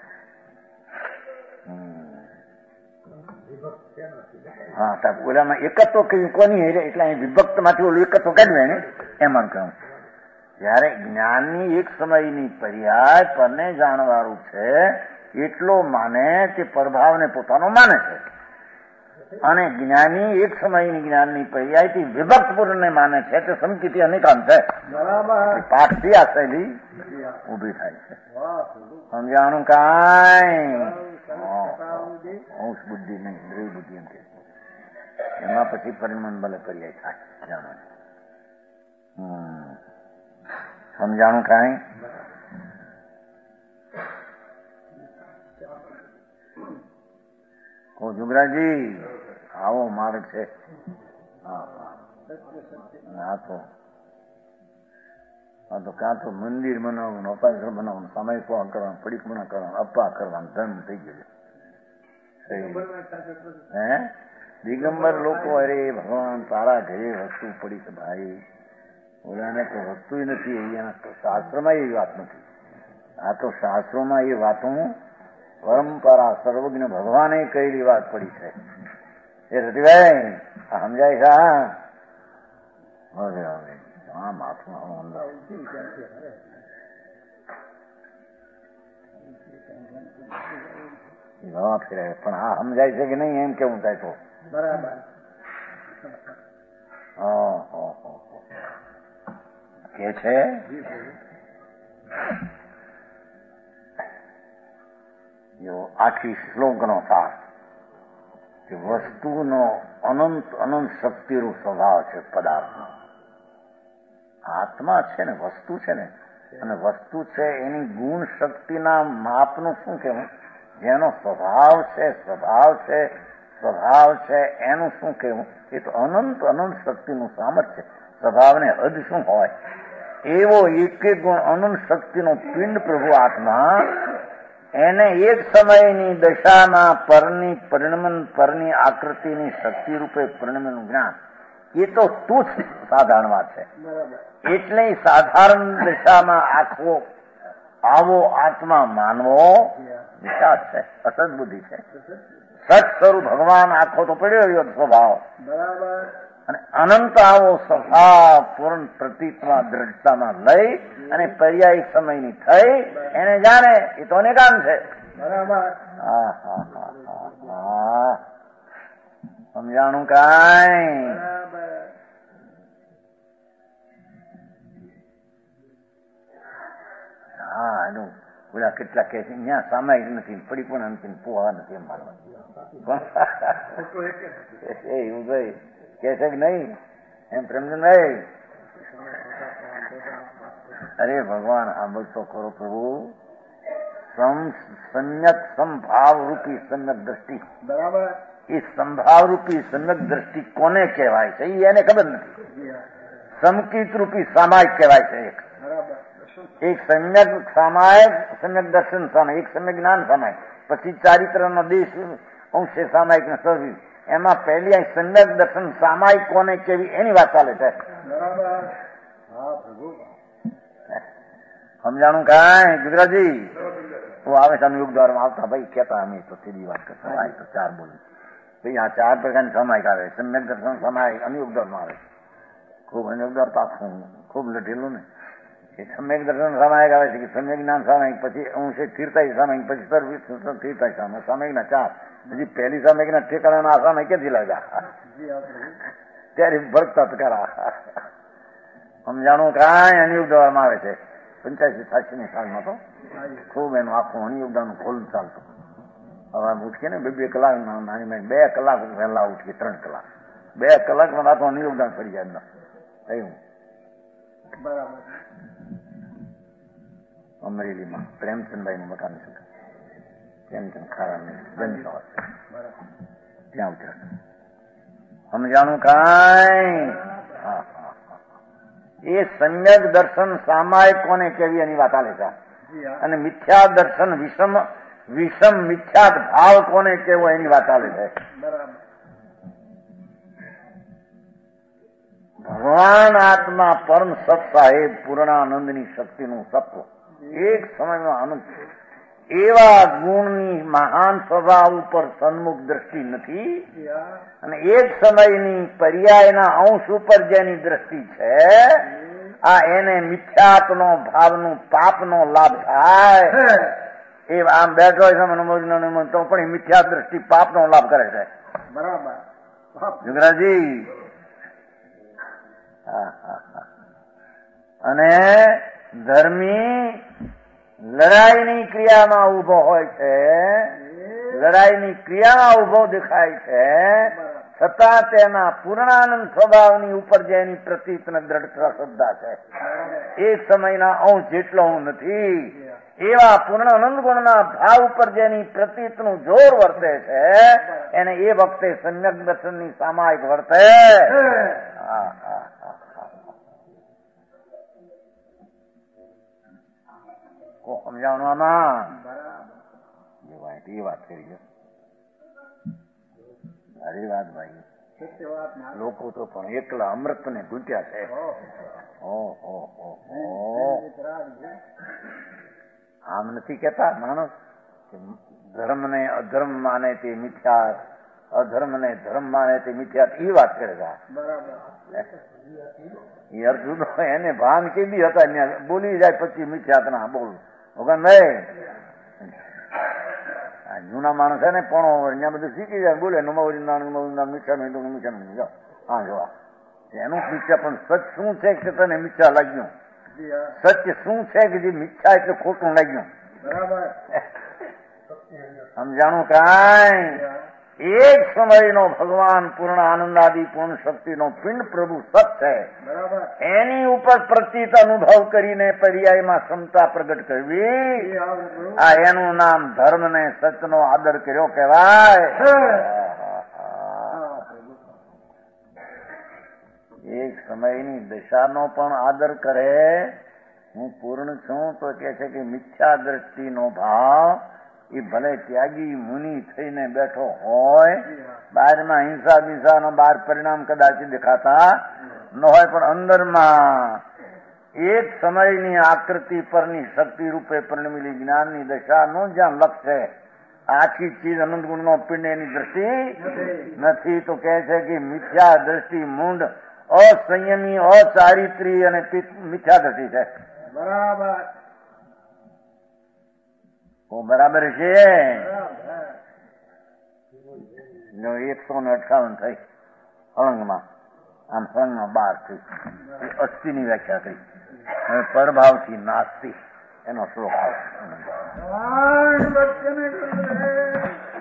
હા ઓલામાં એકત્વ કોની એટલે અહીં વિભક્ત માંથી ઓલું એકત્વ કાઢ્યું એને એમાં કહું. જયારે જ્ઞાનની એક સમયની પર્યાય પરને જાણવાળું છે એટલો માને તે પ્રભાવને પોતાનો માને છે, અને જ્ઞાની એક સમયની જ્ઞાનની પર્યાયથી વિભક્ત પૂર્ણને માને છે તે સંકિતિ અનેકાંત છે. પાઠથી આ શૈલી ઉભી થાય છે. સમજાણું કાંઈ. અંશ બુદ્ધિ નહીં, દ્રવ્ય બુદ્ધિ એમ કે એમાં પછી પરિણામ ભલે પર્યાય થાય. જાણવાનું સમજાણું કાંઈ. ઓ જુગરાજી આવો માર્ગ છે. હા તો કાં તો મંદિર બનાવવાનું, અપાઘર બનાવવાનું, સામાયિક કરવાનું, પડીકમણા કરવાનું, અપા કરવાનું ધર્મ થઈ ગયું. હે દિગંબર લોકો અરે ભગવાન તારા ઘરે વસ્તુ પડી છે ભાઈ. ઓલાને તો વસ્તુ નથી. અહીંયા શાસ્ત્રમાં એવી વાત નથી. આ તો શાસ્ત્રોમાં એ વાતો પરંપરા સર્વજ્ઞ ભગવાને કહેલી વાત પડી છે. એ રતિભાઈ આ સમજાય છે. હવે હવે આ માથું હવા ફેરાય પણ આ સમજાય છે કે નહીં એમ કેવું થાય તો બરાબર. કે છે આખી શ્લોકનો સાર કે વસ્તુનો અનંત અનંત શક્તિરૂપ સ્વભાવ છે પદાર્થનો. આત્મા છે ને વસ્તુ છે ને, અને વસ્તુ છે એની ગુણ શક્તિના માપનું શું કહેવું? જેનો સ્વભાવ છે એનું શું કહેવું? એ તો અનંત અનંત શક્તિનું સામર્થ્ય. સ્વભાવને હદ શું હોય એવો એક એક ગુણ અનંત શક્તિનો પિંડ પ્રભુ આત્મા, એને એક સમયની દશામાં પરની પરિણમન પરની આકૃતિની શક્તિ રૂપે પરિણમેલું જ્ઞાન એ તો તુચ્છ સાધારણ વાત છે. બરાબર. એટલે સાધારણ દિશામાં આવો આત્મા માનવો વિચાર છે, અસત બુદ્ધિ છે. સત સ્વરૂપ ભગવાન આખો તો પડ્યો રહ્યો સ્વભાવ, બરાબર. અને અનંત આવો સ્વભાવ પૂર્ણ પ્રતીતમાં દ્રઢતામાં લઈ અને પર્યાય સમયની થઈ એને જાણે એ તો અનેકાંત છે. બરાબર. સમજાણું કાંઈ? બરાબર. હા, એનું બધા કેટલા કે છે ત્યાં સામાયિક નથી, પડી પણ નથી, પોહા નથી એમ માનવા એવું ભાઈ કે છે કે નહીં એમ પ્રેમચંદભાઈ? અરે ભગવાન આંબળ તો કરો પ્રભુ. સમ્યક સંભાવ રૂપી સમ્યક દ્રષ્ટિ. બરાબર. એ સંભાવ રૂપી સમ્યક દ્રષ્ટિ કોને કહેવાય છે એને ખબર નથી. સમકિત રૂપી સામાયિક કહેવાય છે. એક સમ્યક સામાયિક, સમ્યક દર્શન સામાયિક, એક સમ્યક જ્ઞાન સામાયિક, પછી ચારિત્રનો દેશ અંશે સામાયિક ને સર્વિસ. એમાં પહેલી અહીં સમ્યક દર્શન સામાયિક કોને કેવી એની વાત ચાલે છે. સમજાણું કાંઈ ગુજરાતી? તો આવે છે અનુયોગ દ્વારમાં આવતા ભાઈ કહેતા અમે તો સીધી વાત કરતા તો ચાર બોલું ભાઈ આ ચાર પ્રકારની સામાયિક આવે. સમ્યક દર્શન સામાયિક અનુયોગ દ્વારમાં આવે. ખૂબ અનુયોગ દ્વાર પાછું ખૂબ લઢેલું ને. એ સમ્યક દર્શન સામાયિક આવે છે કે સમ્યક જ્ઞાન સામાયિક, પછી અંશે સ્થિરતાય સામાયિક, પછી સર્વિસ સ્થિરતાય સામાયિક. સામાયિકના ચાર. હજી પહેલી સામાયિકના ઠેકાણાના આ સામાયિક ક્યાંથી લાગ્યા? ત્યારે ભરતા કરા. સમજાણું કાંઈ? અનુયોગ દ્વારમાં આવે છે 85-86 સાલમાં તો ખૂબ એનું આખું અનુયોગદાન ખોલું ચાલતું. હવે ઉઠીએ ને 2 કલાક નાની 2 કલાક વહેલા ઉઠીએ, 3 કલાક 2 કલાકમાં આખું અનુયોગદાન કરી જાય એવું. બરાબર. અમરેલીમાં પ્રેમચંદભાઈનું મકાન છે, પ્રેમચંદ ખારાની જનસભા છે, ત્યાં ઉતર્યા. સમજાણું કાંઈ? હા. એ સમ્યક દર્શન સામાયિક કોને કેવી એની વાત ચાલે છે. અને મિથ્યા દર્શન વિષમ મિથ્યાત ભાવ કોને કેવો એની વાત ચાલે છે. ભગવાન આત્મા પરમ સત સાહેબ પૂર્ણાનંદની શક્તિનું સત્વ એક સમયમાં આનંદ એવા ગુણની મહાન સ્વભાવ ઉપર સન્મુખ દ્રષ્ટિ નથી, અને એક સમયની પર્યાયના અંશ ઉપર જેની દ્રષ્ટિ છે આ એને મિથ્યાત્મનો ભાવનું પાપનો લાભ થાય. એ આમ બેઠો હોય તો પણ મિથ્યા દ્રષ્ટિ પાપનો લાભ કરે છે. બરાબર. જુગરાજી અને ધર્મી લડાઈની ક્રિયામાં ઉભો હોય છે, લડાઈની ક્રિયામાં ઉભો દેખાય છે, છતાં તેના પૂર્ણાનંદ સ્વભાવની ઉપર જેની પ્રતીત દ્રઢતા શ્રદ્ધા છે. એક સમયના અંશ જેટલો હું નથી એવા પૂર્ણાનંદ ગુણના ભાવ ઉપર જેની પ્રતીતનું જોર વર્તે છે એને એ વખતે સમ્યક દર્શનની સામાયિક વર્તે. સમજાવવાનું આમાં એ વાત કરી સારી વાત ભાઈ. લોકો તો પણ એકલા અમૃતને ગૂંચ્યા છે. આમ નથી કેતા માણસ ધર્મને અધર્મ માને તે મિથ્યા, અધર્મને ધર્મ માને તે મિથ્યા, એ વાત કરે છે. એ અર્જુન એને ભાન કેવી હતા બોલી જાય પછી મિથ્યાતના બોલ વગર નહીં. જૂના માણસ છે ને પણ અહીંયા બધું શીખી જાય બોલે મીઠા હા જોવા એનું મિથ્યા. પણ સચ શું છે કે તને મિથ્યા લાગ્યું? સત્ય શું છે કે જે મિથ્યા એટલે ખોટું લાગ્યું? સમજાણું કાંઈ? એક સમયનો ભગવાન પૂર્ણ આનંદાદી પૂર્ણ શક્તિનો પિંડ પ્રભુ સત છે, એની ઉપર પ્રતીત અનુભવ કરીને પર્યાયમાં ક્ષમતા પ્રગટ કરવી, આ એનું નામ ધર્મ ને સતનો આદર કર્યો કહેવાય. એક સમયની દશાનો પણ આદર કરે. હું પૂર્ણ છું તો કે છે કે મિથ્યા દ્રષ્ટિનો ભાવ એ ભલે ત્યાગી મુનિ થઈને બેઠો હોય, બહારમાં હિંસા બિંસાનો બહાર પરિણામ કદાચ દેખાતા ન હોય, પણ અંદરમાં એક સમયની આકૃતિ પરની શક્તિ રૂપે પરિણમેલી જ્ઞાનની દશાનું જ્યાં લક્ષ્ય છે, આખી ચીજ અનંત ગુણનો પિંડ એની દ્રષ્ટિ નથી. તો કહે છે કે મિથ્યા દ્રષ્ટિ મૂંડ, અસંયમી, અચારિત્રી અને મિથ્યા દ્રષ્ટિ છે. બરાબર. બરાબર છે. 158 થઈ હળંગમાં, આમ હળંગમાં 12 થઈ. અસ્થિની વ્યાખ્યા કરી. હવે પરભાવથી નાસ્તી એનો શ્લોક આવે. ભગવાન ભક્તને